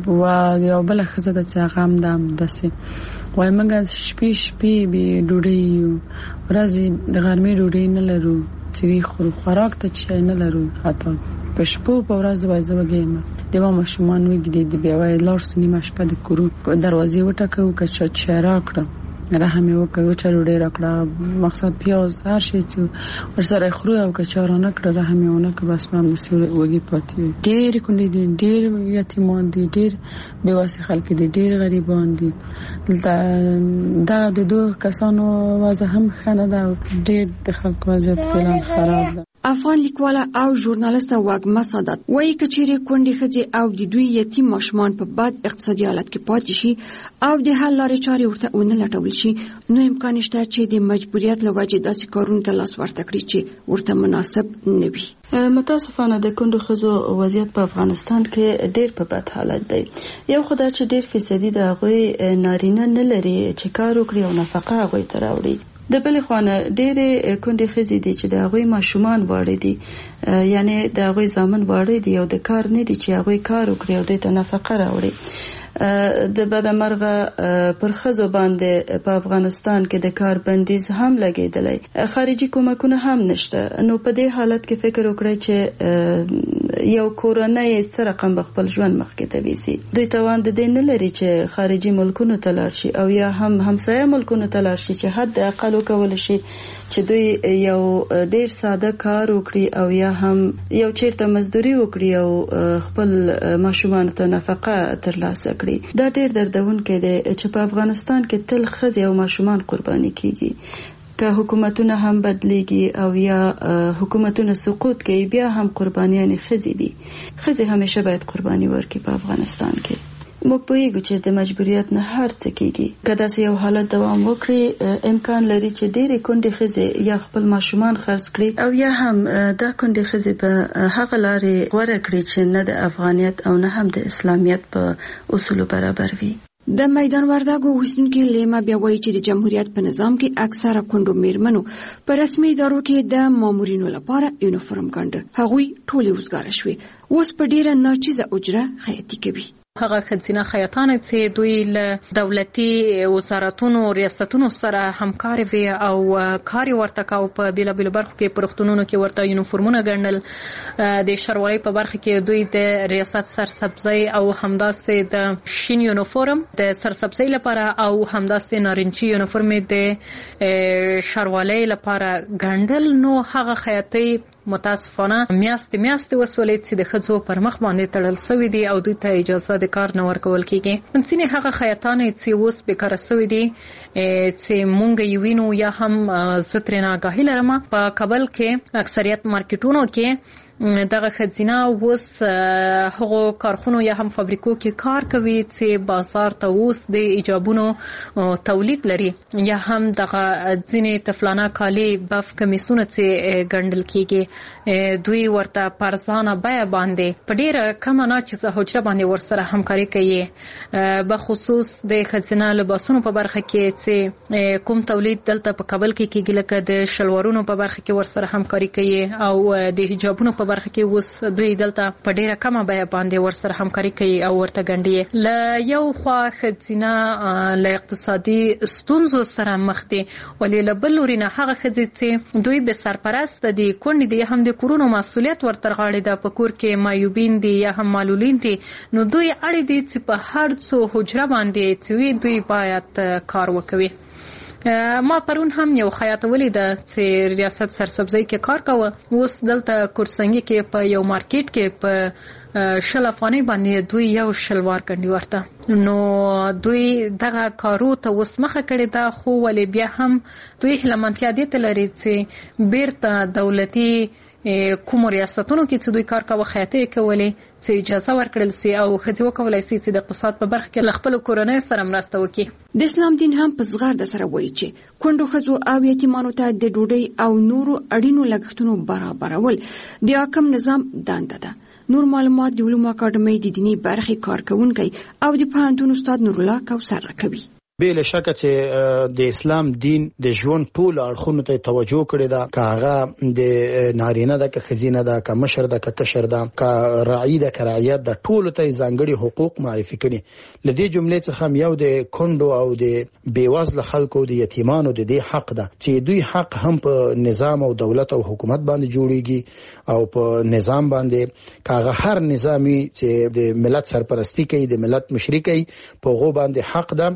و یو بله ښځه ده چې هغه هم ده همداسې وایي موږ شپې شپې بې ډوډۍ یو، ورځې د غرمې ډوډۍ نه لرو چې وي خورو، خوراک ته شی نه لرو، حتی په شپو په ورځ وایي زه وږی یم، د ما ماشومان وږي دي، بیا وایي لاړ سو نیمه شپه د کورو دروازې وټکوو که چا چای راکړه رحم وکړو چې ډېر کړه مقصد پیاز هر شي چې ورسره خورو او کچارانه کړه رحم ونه که بس ما نسي وږي پاتې ډېر کندي دي ډېر یتیمان دي ډېر بیواسي خلک دي ډېر غریبان دي دا د دوه کسانو وضع هم خنه ده ډېر د خلکو وضعیت فعلا خراب ده. افغان لیکواله او ژورنالیست واګما سادات وایي کچېرې کونډې ښځې او د دوی یتیم ماشومان په بد اقتصادي حالت کې پاتې شي او د حل لارې چارې ورته ونه لټول شي نو امکان شته چې د مجبوریت له وجې داسې کارونو ته لاس ورته کړي چې ورته مناسب نه وي. متاسفانه د کونډو ښځو وضعیت په افغانستان کې ډېر په بد حالت دی. یو خدای چې ډېر فیصدي د هغوی نارینه نه لري چې کار وکړي او نفقه هغوی ته راوړي. د بلې خوانه ډېرې کونډې ښځې دي چې د هغوی ماشومان واړه دي یعنی د هغوی زامن واړه دي او د کار نه دي چې هغوی کار وکړي او دوی ته نفقه راوړي. د بدمرغه پر ښځو باندې په افغانستان کې د کار بندیز هم لګېدلی خارجي کومکونه هم نشته نو په دې حالت کې فکر وکړئ چې یو کورنۍ څه رقم به خپل ژوند مخکې ته ویسي. دوی توان د دې نه لري چې خارجي ملکونو ته لاړ شي او یا هم همسایه ملکونو ته لاړ شي چې حد اقل وکولی شي چې دوی یو ډېر ساده کار وکړي او یا هم یو چیرته مزدوري وکړي او خپل ماشومانو ته نفقه ترلاسه کړي. دا ډېر دردونکی دی چې په افغانستان کې تل ښځې او ماشومان قرباني کیږي که حکومتونه هم بدلیږي او یا حکومتونه سقوط کوي بیا هم قربانیان ښځې دي. ښځې همیشه باید قرباني ورکړي په افغانستان کې. موږ پوهیږو چې د مجبوریت نه هر څه کیږي. که داسې یو حالت دوام وکړي امکان لري چې ډېرې کونډې ښځې یا خپل ماشومان خرڅ کړي او یا هم دا کونډې ښځې به هغه لارې غوره کړي چې نه د افغانیت او نه هم د اسلامیت په اصولو برابر وي. د میدان وردګو اوسیدونکي لیما بیا وایي چې د جمهوریت په نظام کې اکثره کونډو میرمنو په رسمي ادارو کې د مامورینو لپاره یونیفورم ګنډه هغوی ټولې وزګاره شوې اوس په ډیره ناچیزه اجره خیاطي کوي. هغه ښځینه خیاطانې چې دوی له دولتي وزارتونو ریاستونو سره همکاري وي او کار ورته کاوه په بیلابیلو برخو کې په روغتونونو کې ورته یونیفورمونه ګنډل. د ښاروالۍ په برخه کې دوی د ریاست سرسبزۍ او همداسې د شین یونیفورم د سرسبزۍ لپاره او همداسې نارنجي یونیفورم د ښاروالۍ لپاره ګنډل. نو هغه خیاطۍ متاسفانه میاشتې میاشتې وسولې چې د ښځو پر مخ باندې تړل شوي دي او دوی ته اجازه د کار نه ورکول کیږي. ځینې هغه خیاطانې چې اوس بیکاره شوي دي چې مونږ یې وینو یا هم زه ترې آګاهي لرم په کابل کې اکثریت مارکیټونو کې دغه ښځینه اوس هغو کارخونو یا هم فابریکو کې کار کوي چې بازار ته اوس د ایجابونو تولید لري یا هم دغه ځینې طفلانه کالي بف کمیسونه چې ګنډل کیږي دوی ورته په ارزانه بیه باندې په ډېره کمه ناچیزه حجره باندې ورسره همکاري کوي. بخصوص د ښځینه لباسونو په برخه کې چې کوم تولید دلته په کابل کې کیږي لکه د شلوارونو په برخه کې ورسره همکاري کوي او د حجابونو په برخه کې اوس دوی دلته په ډیره کمه بیه باندې ورسره همکاري کوي او ورته ګنډي. له یو خوا ښځینه له اقتصادي ستونزو سره مخ دي ولې له بل لوري نه هغه ښځې چې دوی به سرپرست دي کونډې دي هم د کورونو مسؤلیت ورته غاړې ده په کور کې معیوبین دي یا هم معلولین دي نو دوی اړ دي چې په هر څو حجره باندې چې دوی باید کار وکوي. ما پرون هم یو خیاط ولیده چې ریاست سرسبزۍ کې کار کوه اوس دلته کورسنګي کې په یو مارکیټ کې په شل افغانۍ باندې دوی یو شلوار ګنډي ورته. نو دوی دغه کارو ته اوس مخه کړې ده خو ولې بیا هم دوی هیلهمندتیا دې ته لري چې بیرته دولتي کوم ریاستونو کې چې دوی کار کوي خیاطۍ کولې چې اجازه ورکړل سي او ښځې وکولای سي چې د اقتصاد په برخه کې له خپلو کورنیو سره مرسته وکړي. د اسلام دین هم په زغرده سره وایي چې کونډو ښځو او یتیمانو ته د ډوډۍ او نورو اړینو لګښتونو برابرول د حاکم نظام دنده ده. نور معلومات د علومو اکاډمۍ د دیني برخې کارکونکی او د پوهنتون استاد نورالله کوثر راکوي. بې له شکه چې د اسلام دین د ژوند ټول اړخونو ته توجه کړې ده که هغه د نارینه ده که ښځینه ده که مشر ده که کشر ده که راعي ده که رعیت ده ټولو ته ځانګړي حقوق معرفي کړي. له دې جملې څخه هم یو د کونډو او د بېوزله خلکو د یتیمانو د دې حق ده چې دوی حق هم په نظام او دولت او حکومت باندې جوړیږي او په نظام باندې که هغه هر نظامي چې د ملت سرپرستی کوي د ملت مشري کوي په هغو باندې حق ده چې د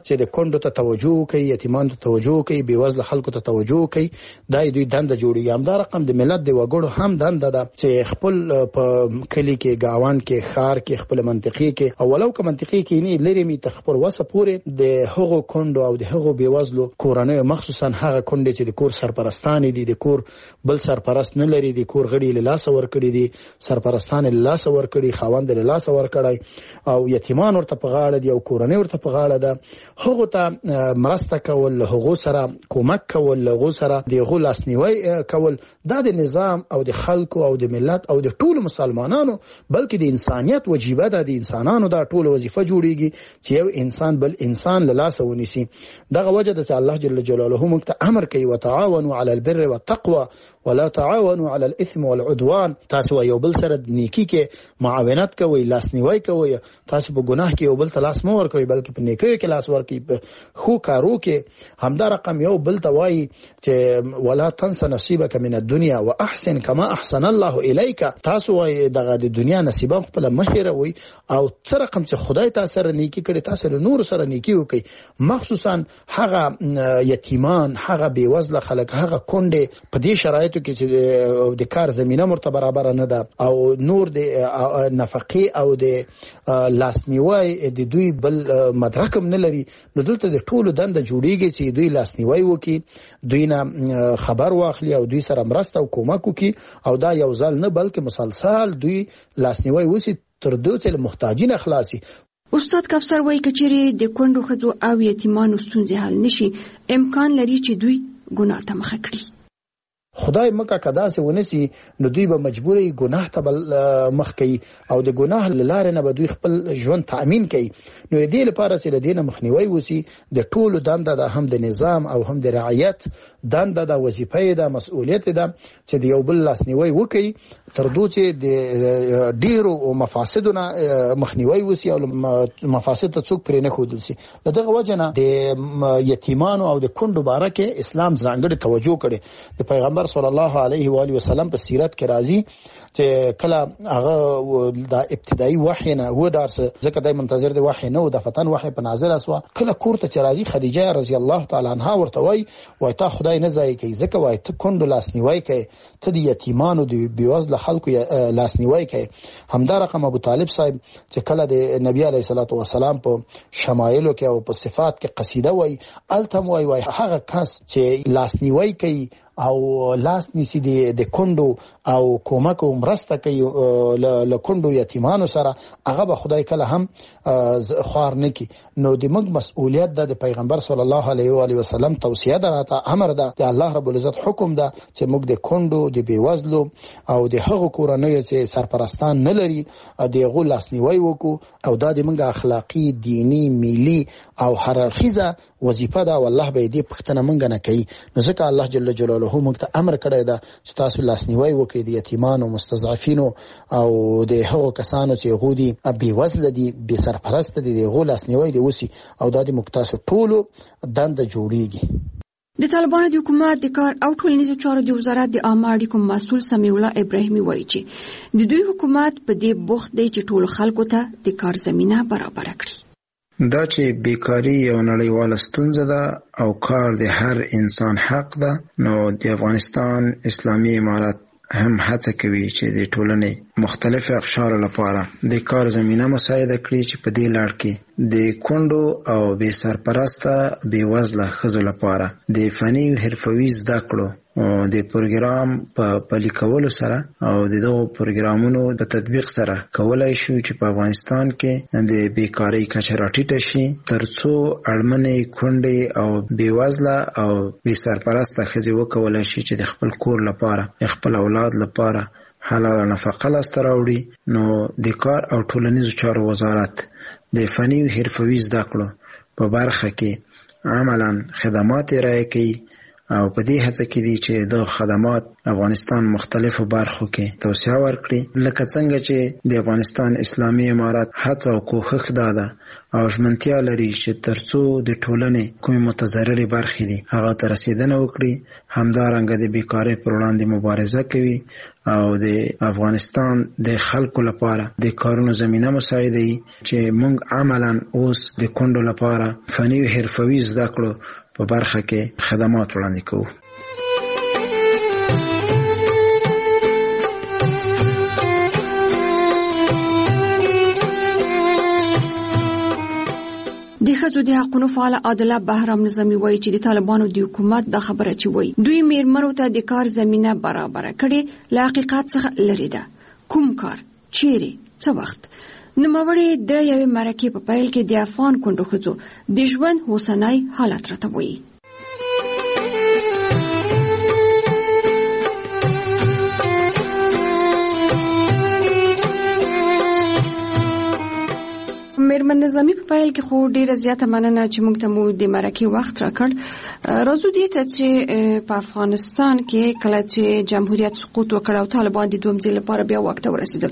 کندو ته توجه کوي، یتیمانو ته توجه کوي، بیوزله خلکو ته توجه کوي، دا دوی دنده جوړیږي. همدا رقم د ملت د وګړو هم دنده ده چې خپل په کلی کې، گاوان کې، ښار کې، خپل منطقې کې او ولو که منطقې کې نه لري می تر خپل وسه پورې د هغو کندو او د هغو بیوزلو کورنۍ، مخصوصا هغه کندې چې د کور سرپرستان دي، د کور بل سرپرست نه لري، د کور غړي له لاس ور کړی دي، سرپرستان له لاس ور کړی، خاوند له لاس ور کړی او یتیمان ورته په غاړه دي او کورنۍ ورته په غاړه ده. هغه ته مرسته کول، هغه سره کومک کول، هغه سره د هغو لاسنیوي کول، دا د نظام او د خلکو او د ملت او د ټولو مسلمانانو بلکې د انسانیت وجیبه ده. د انسانانو دا ټول وظیفه جوړیږي چې یو انسان بل انسان له لاس ونیسي. دغه وجه ده چې الله جل جلاله موږ ته امر کوي وتعاونوا على البر والتقوى ولا تعاونوا على الاثم والعدوان. تاسو یو بل سره نیکی کې معاونت کوئ، لاسنیوي کوئ. تاسو په ګناه کې یو بل ته لاس مو ورکوئ بلکې په نیکیو کې لاس ورکوئ، په خو کارو کې. همدا رقم یو بل ته وایي چې ولا تنس نصیبک من الدنيا واحسن كما احسن الله الیک. تاسو وایي دغه د دنیا نصیب خپل مهیروي او څه رقم چې خدای تاسو سره نیکی کړي تاسو له نور سره نیکی وکړي، مخصوصا هغه یتیمان، هغه بیوزله خلک، هغه کونډې په دې شرایطو کې چې د کار زمينه مرته برابر نه ده او نور د نفقې او د لاسنیوي د دوی بل مدرکم نه لري. نو دلته د ټولو دنده جوړیږي چې دوی لاسنیوي وکړي، دوی نه خبر واخلي او دوی سره مرسته او کومک وکړي او دا یو ځل نه بلکې مسلسل دوی لاسنیوي وسی تر دوی چې محتاجین خلاصي. استاد کفسر وایي کچېرې د کونډو ښځو او یتیمانو ستونزې حل نشي، امکان لري چې دوی ګناه ته مخه کړي. خدای مکه کدا سه ونسی نو دوی به مجبوري ګناه ته مخ کوي او د ګناه لاره نه به دوی خپل ژوند تأمین کوي. نو دې لپاره چې د دینه مخنیوي وسی د ټولو دنده ده، هم د نظام او هم د رعایت دنده ده، وظیفه ده، مسؤلیت ده چې د یو بل لاسنیوي وکړي تر دوی چې د ډیرو مفاسدونه مخنیوي وسی او مفاسد ته څوک پرې نه خودل سي. دغه وجه نه د یتیمانو او د کندو بارکه اسلام ځانګړي توجه کړي. د پیغمبر صلی الله علیه و آله وسلم په سیرت کې راځي چې کله هغه د ابتدایي وحی نه و درس ځکه دای منتظر دی وحی نه و د فتن وحی په نازل اسوا کله کوړه چې راځي خدیجه رضی الله تعالی عنها ورته وای وای تا خدای نه ځای کوي ځکه وای ته کندو لاسنیوي کوي، ته د یتیمانو د بیوزله خلکو لاسنیوي کوي. همدا رقم ابو طالب صاحب چې کله د نبی علیه الصلاۃ والسلام په شمایلو کې او په صفات کې قصیده وای التم وای وای هغه کس چې لاسنیوي کوي او لاس نیسی د کندو او کومک او مرسته کوي له کندو یتیمانو سره، هغه به خدای کله هم خوار نکي. نو د موږ مسؤلیت ده، د پیغمبر صلی الله علیه و آله وسلم توصیه ده، راته امر ده، د الله رب العزت حکم ده چې موږ د کندو د بیوزلو او د هغو کورنیو چې سرپرستان نه لري د هغو لاسنیوي وکړو او دا د موږ اخلاقی، دینی، ملي او هررخیزه وظیفه ده. والله به دې پښتنه مونږ نه کوي. نو ځکه الله جل جلاله موږ ته امر کړی ده چې تاسو لاسنیوي وکړئ د یتیمانو، مستضعفینو او د هغو کسانو چې هغوی دي بې وزله دي، بې سرپرسته دي، د هغو لاسنیوي دې وسي او دا د موږ تاسو ټولو دنده جوړیږي. د طالبانو د حکومت د کار او ټولنیزو چارو د وزارت د عامه اړیکو مسؤل سمیع الله ابراهیمي وایي چې د دوی حکومت په دې بوخت دی چې ټولو خلکو ته د کار زمینه برابر کړي. دا چې بیکاری یو نړیواله ستونزه ده او کار د هر انسان حق ده، نو د افغانستان اسلامي امارت هم هڅه کوي چې د ټولنې مختلف اقشار لپاره د کار زمینه مساعده کړي چې په دې لړ کې د کندو او بې سرپرسته بې وزله ښځو لپاره د فني او حرفوي زده کړو د پروګرام په پلي کولو سره او د دغو پروګرامونو په تطبیق سره کولای شو چې په افغانستان کې د بیکاری کچه راټیټه شي تر څو اړمنې کونډې او بې وزله او بې سرپرسته ښځې وکولای شي چې د خپل کور لپاره خپل اولاد لپاره حلاله نفقه لاسته راوړي. نو د کار او ټولنیزو چارو وزارت د فني او حرفوي زده کړو په برخه کې عملاً خدمات ارائه کوي او په دې هڅه کې دي چې د خدمات افغانستان مختلفو برخو کې توسعه ورکړي، لکه څنګه چې د افغانستان اسلامي امارت هڅه او کوښښ ده او ژمنتیا لري چې ترڅو د ټولنې کومې متضررې برخې دي هغه ته رسیدنه وکړي. همدارنګه د بیکارۍ پر وړاندې مبارزه کوي او د افغانستان د خلکو لپاره د کارونو زمينه مساعده چې موږ عملاً اوس د کندو لپاره فني او حرفوي زده کړو په برخه کې خدمات وړاندې کوو. د ښځو د حقونو فعال عادله بهرام نظامي وایي چې د طالبانو د حکومت دا خبره چې وایي دوی میرمنو ته د کار زمینه برابر کړي له حقیقت څخه لري ده. کوم کار، چیرې، څه وخت؟ نوموړی د یوې مرکې په پیل کې د افغان کونډو ښځو د ژوند اوسنی حالت راته وایي. میرمن نظامی په پیل کې خو ډیره زیاته مننه چې موږ ته مو د مرکې وخت راکړ. راځو دې ته چې په افغانستان کې کله چې جمهوریت سقوط وکړ او طالبان د دوم ځل لپاره بیا واک ته ورسېدل،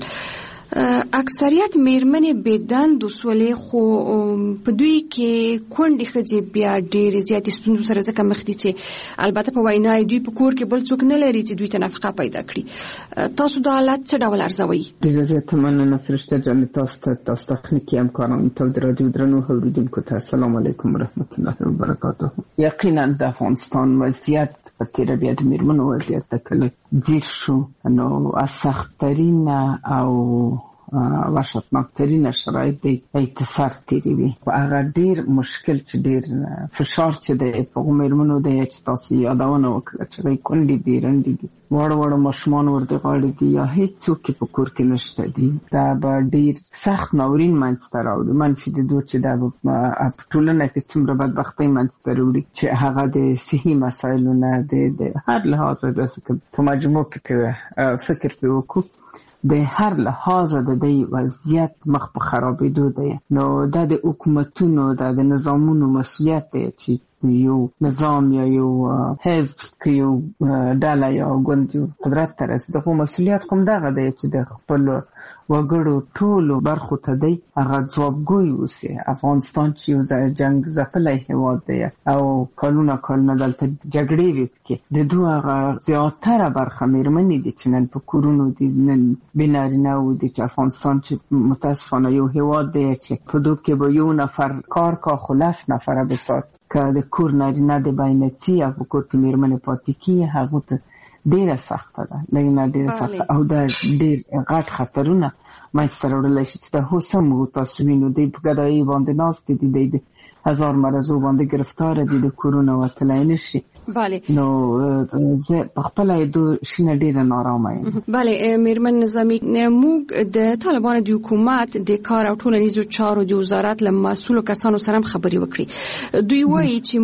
اکثریت میرمنې بېدند وسولې، خو په دوی کې کونډې ښځې بیا ډېرې زیاتې ستونزو سره ځکه مخ دي چې البته په وینا یې دوی په کور کې بل څوک نه لري چې دوی ته نفقه پیدا کړي. تاسو دا حالت څه ډول ارزوئ؟ ډېره زیاته مننه فرشته جانې، تاسو ته، تاسو تخنیکي همکارانو ته، د راډیو درنو اورېدونکو ته السلام علیکم ورحمت الله وبرکاته. یقینا د افغانستان وضعیت په تېره بیا د میرمنو وضعیت ته کله ځیر شو، نو از سختترینه او وحشتناکترینه شرایط دی اتصال تیروي. هغه ډیر مشکل چې ډیر فشار چې دی په هغو میرمنو دی چې تاسو یادونه وکړه چې دوی کونډې دي، رنډې دي، واړه واړه ماشومان ورته غاړې دي، یا هیڅوک په کور کې نشته دي. دا به ډیر سخت ناورین منځته راوړي. منفي د دوه چې دا په ټولنه کې څومره بدبختۍ منځته راوړي چې هغه د صحي مسایلو نه د هر لحاظ داسې په مجموع کې فکر پرې وکړو، د هر لحاظ د دې وضعیت مخ په خرابېدو دی. نو دا د حکومتونو، دا د نظامونو مسؤلیت دی چې یو نظام یا یو حزب که یو ډله یا ګوند قدرت ته رسي، دغه مسؤلیت کوم دغه دی چې د خپل وګړو ټولو برخو ته دی هغه ځوابګوی اوسي. افغانستان چې یو جنګ ځپلی هېواد دی او کلونه کلونه دلته جګړې وې پکې، د دوی هغه زیاتره برخه میرمنې دي چې نن په کورونو دي، نن بې نارینه‌و دي، چې افغانستان چې متاسفانه یو هېواد دی چې په دوی کې به یو نفر کار کا خو لس نفره بسات که د کور نارینه د باینڅي او په کور کې میرمنې پاتې کېږي، هغو ته ډیره سخته ده، لږ نه ډیره سخته، او دا ډیر غټ خطرونه منځته راوړلی شي چې دا اوس هم تاسو وینو دوی په ګدایي باندې ناست دي، دوی د هزار مرضو باندې گرفتاره دي، د کورونه وتلی نشي. بله. نو زه په خپله یې دو شینه ډیره نارامه یم. بله میرمن نظامي، موږ د طالبانو د حکومت د کار او ټولنیزو چارو د وزارت له مسؤلو کسانو سره هم خبرې وکړي. دوی وایي چې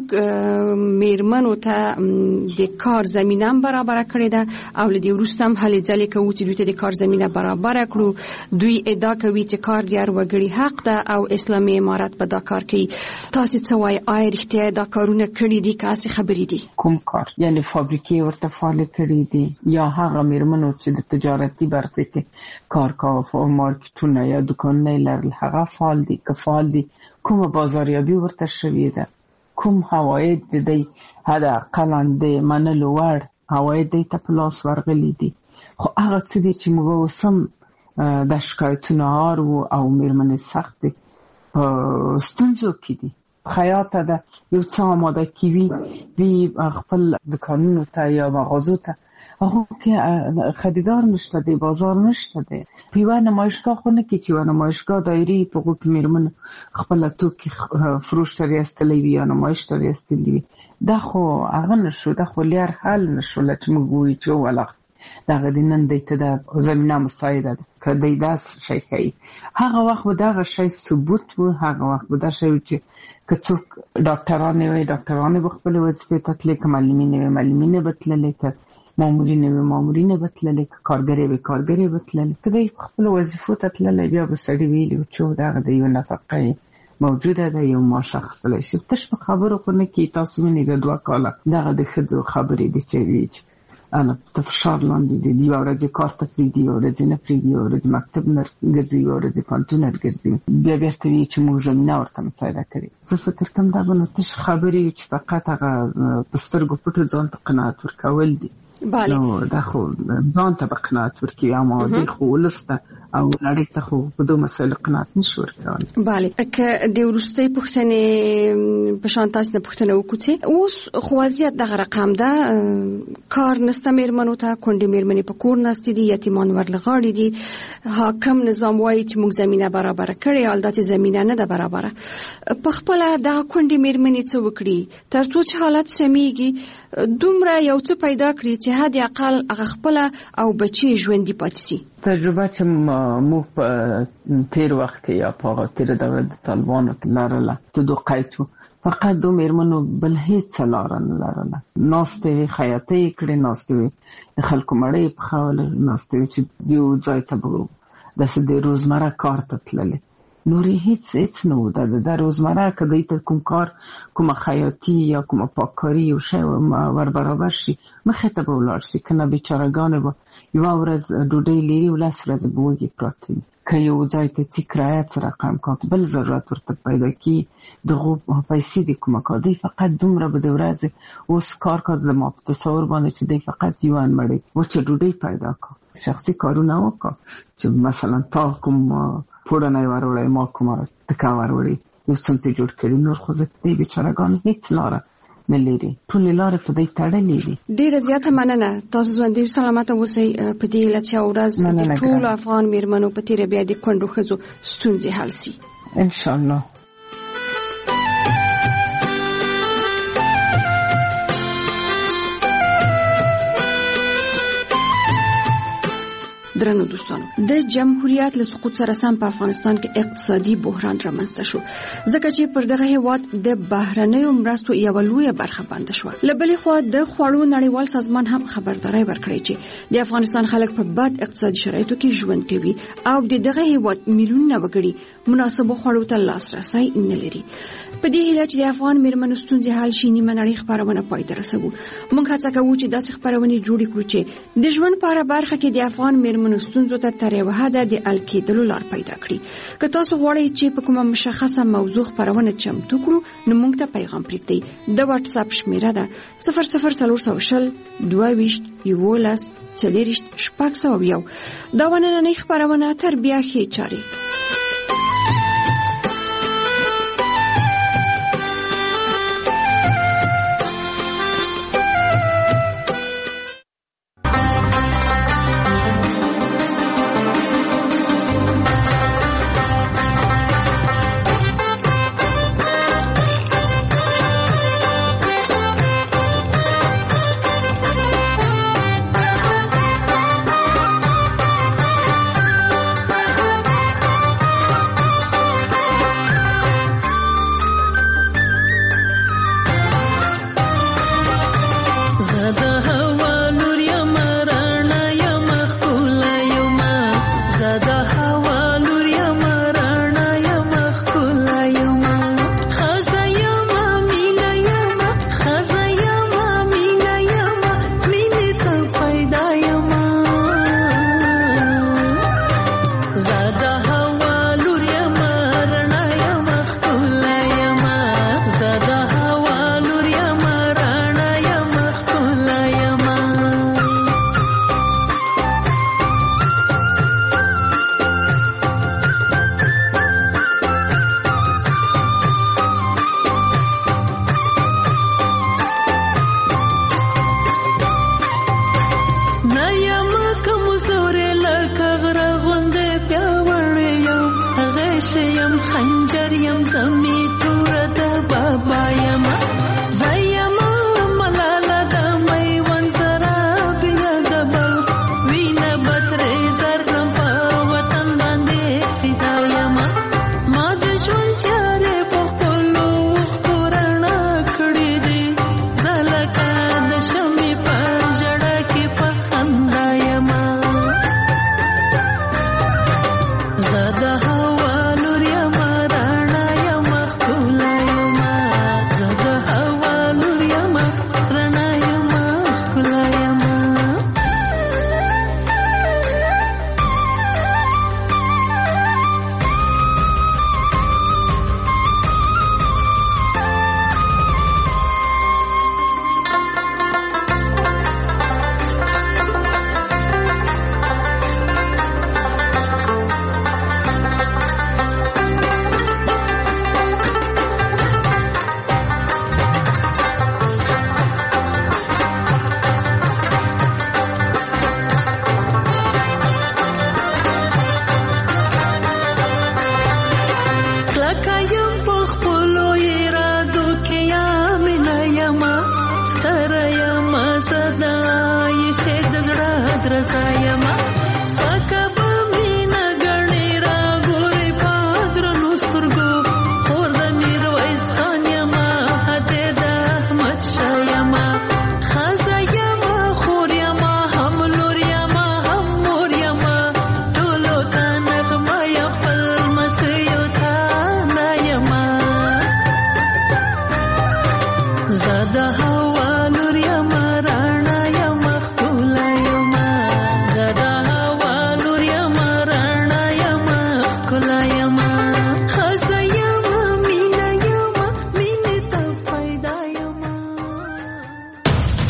موږ میرمنو ته د کار زمینه هم برابره کړې ده او له دې وروسته هم هلې ځلې کوو چې دوی ته د کار زمینه برابره کړو. دوی ادعا کوي چې کار د هر وګړي حق ده او اسلامي امارت په دا کار کوي. تاسو څه وایي؟ آیا رښتیا دا کارونه کړي دي که هسې خبرې دي؟ کوم کار؟ یعنی فابریکې ورته فعالې کړي دي یا هغه میرمنو چې د تجارتي برخې کې کار کاوه، مارکیټونه یا دوکانونه یې لرل، هغه فعال دي که فعال دي؟ کومه بازاریابي ورته شوې ده؟ کوم عواید د دوی حداقل د منلو وړ عواید دوی ته په لاس ورغلي دي؟ خو هغه څه دي چې موږ اوس هم د شکایتونه هار وو او میرمنې سخت دي په ستونزو کې دي. خیاطه ده یو څه آماده کیوي وی خپل دکانونو ته یا مغازو ته، هغه کې خریدار نشته دی، بازار نشته دی. په یوه نمایشګاه خو نه کې چې یوه نمایشګاه دایري په هغو کې میرمن خپله توکي فروش ته ریستلی وي یا نمایش ته ریستلی وي. دا خو هغه نشو، دا خو لیر حل نشوله چې موږ ووایو چې ولاغ دغه د نن دی ته د زمینه مساعده ده که دی داسې شی ښایي. هغه وخت به دغه شی ثبوت و، هغه وخت به دا شی و چې که څوک ډاکټرانې وی ډاکټرانې به خپلې وظیفې ته تللې، که معلمینې وی معلمینې به تللې، که مامورینې وی مامورینې به تللې، که کارګرې وی کارګرې به تللې. که دی خپلو وظیفو ته تللی بیا به سړي ویلي و چې دغه د یو نفقه موجوده ده، یو معاش اخیستلی شي. تش په خبرو خو نه کېږي. تاسو وینئ د دوه کاله دغه د ښځو خبرې دي چې وي چې ته فشار لاندې دي، یوه ورځ یې کار ته پرېږدي، یوه ورځ یې نه پرېږدي، یوه ورځ مکتب نه ګرځي، یوه ورځ یې پوهنتون نه ګرځي، بیا بېرته وایي چې موږ زمینه ورته مساعده کړې. زه فکر کوم دا به نو تش خبرې وي چې فقط هغه په سترګو پټو ځان ته قناعت ورکول دي. بله نو دا خو ځان ته قناعت ورکوي اما د خو ولسته او نړۍ ته خو په دوه مسایلو قناعت نشي ورکولی. بله که د وروستۍ پوښتنې په شان تاسو نه پوښتنه وکړو چې اوس خو وضعیت دغه رقم ده، کار نسته میرمنو ته، کونډې میرمنې په کور ناستې دي، یتیمان ورلغاړي دي، حاکم نظام وایي چې موږ زمینه برابره کړې، حال دا چې زمینه نه ده برابره. په خپله دغه کونډې میرمنې څه وکړي تر څو چې حالت سمیږي، دومره یو څه پیدا کړي چې حد اقل هغه خپله او بچي ژوندي پاتې شي. تجربه چې موږ په تیر وخت کې یا په تیر دوره د طالبانو کې لرله ته دو قیدو فقط دو میرمنو بل هیڅ لاره نه لرله. ناستې وي خیاطۍ یې کړې، ناستې وي خلکو مړۍ یې پخولې، ناستې وي چې یو ځای ته به داسې د روزمره کار ته تللې، نورې هیڅ هیڅ نه و. د روزمره که دوی ته کوم کار کومه خیاطي یا کومه پاککاري یو شی ور برابر شي مخې ته به ولاړ شي، که نه بیچارهګانې به یوه ورځ ډوډۍ لري او لس ورځې به وږې پراته وي. که یو ځای ته ځي کرایه څه رقم کات بل ضرورت ورته پیدا کي دغو پیسې د کومه کار دی فقط دومره به د ورځې اوس کار کار د ما په تصور باندې چې دی فقط یو انمړی وچه ډوډۍ پیدا کړه، شخصي کارونه وکړه چې مثلا تا کوم پوړنی وروړی ما کومه تکه وروړي یو څه ته جوړ کړي، نور خو زه دی بیچارهګانو هیڅ لاره نه لري، ټولې لارې په دې تړلې دي. ډېره زیاته مننه، تاسو ژوندي سلامته اوسئ. په دې هیله چې ورځ د ټولو افغان میرمنو په تیره بیا د کونډو ښځو ستونزې حل شي ان شاء الله. درنو دوستانو، د جمهوریت له سقوط سره سم په افغانستان کې اقتصادي بحران رامنځته شو، ځکه چې پر دغه هیواد د بهرنیو مرستو یوه لویه برخه بند شو. له بلې خوا د خوړو نړیوال سازمان هم خبرداری ورکړی چې د افغانستان خلک په بد اقتصادي شرایطو کې ژوند کوي او د دغه هیواد میلیونونه وګړي مناسبو خوړو ته لاسرسی نه لري. په دې هیله چې د افغان میرمنو ستونزې حل شي، نیمه نړۍ خپرونه پای ته رسوو. موږ هڅه کوو چې داسې خپرونې جوړې کړو چې د ژوند په هره برخه کې د افغان میرمنو ستونزو ته تر یوه حده د حل کېدلو لار پیدا کړي. که تاسو غواړئ چې په کومه مشخصه موضوع خپرونه چمتو کړو نو موږ ته پیغام پرېږدئ. د واتس اپ شمیره ده صفر صفر څلور سوه شل دوه ویشت یوولس څلېرویشت شپږ سوه یو. دا نننۍ خپرونه تر بیا ښې چارې. رضا یم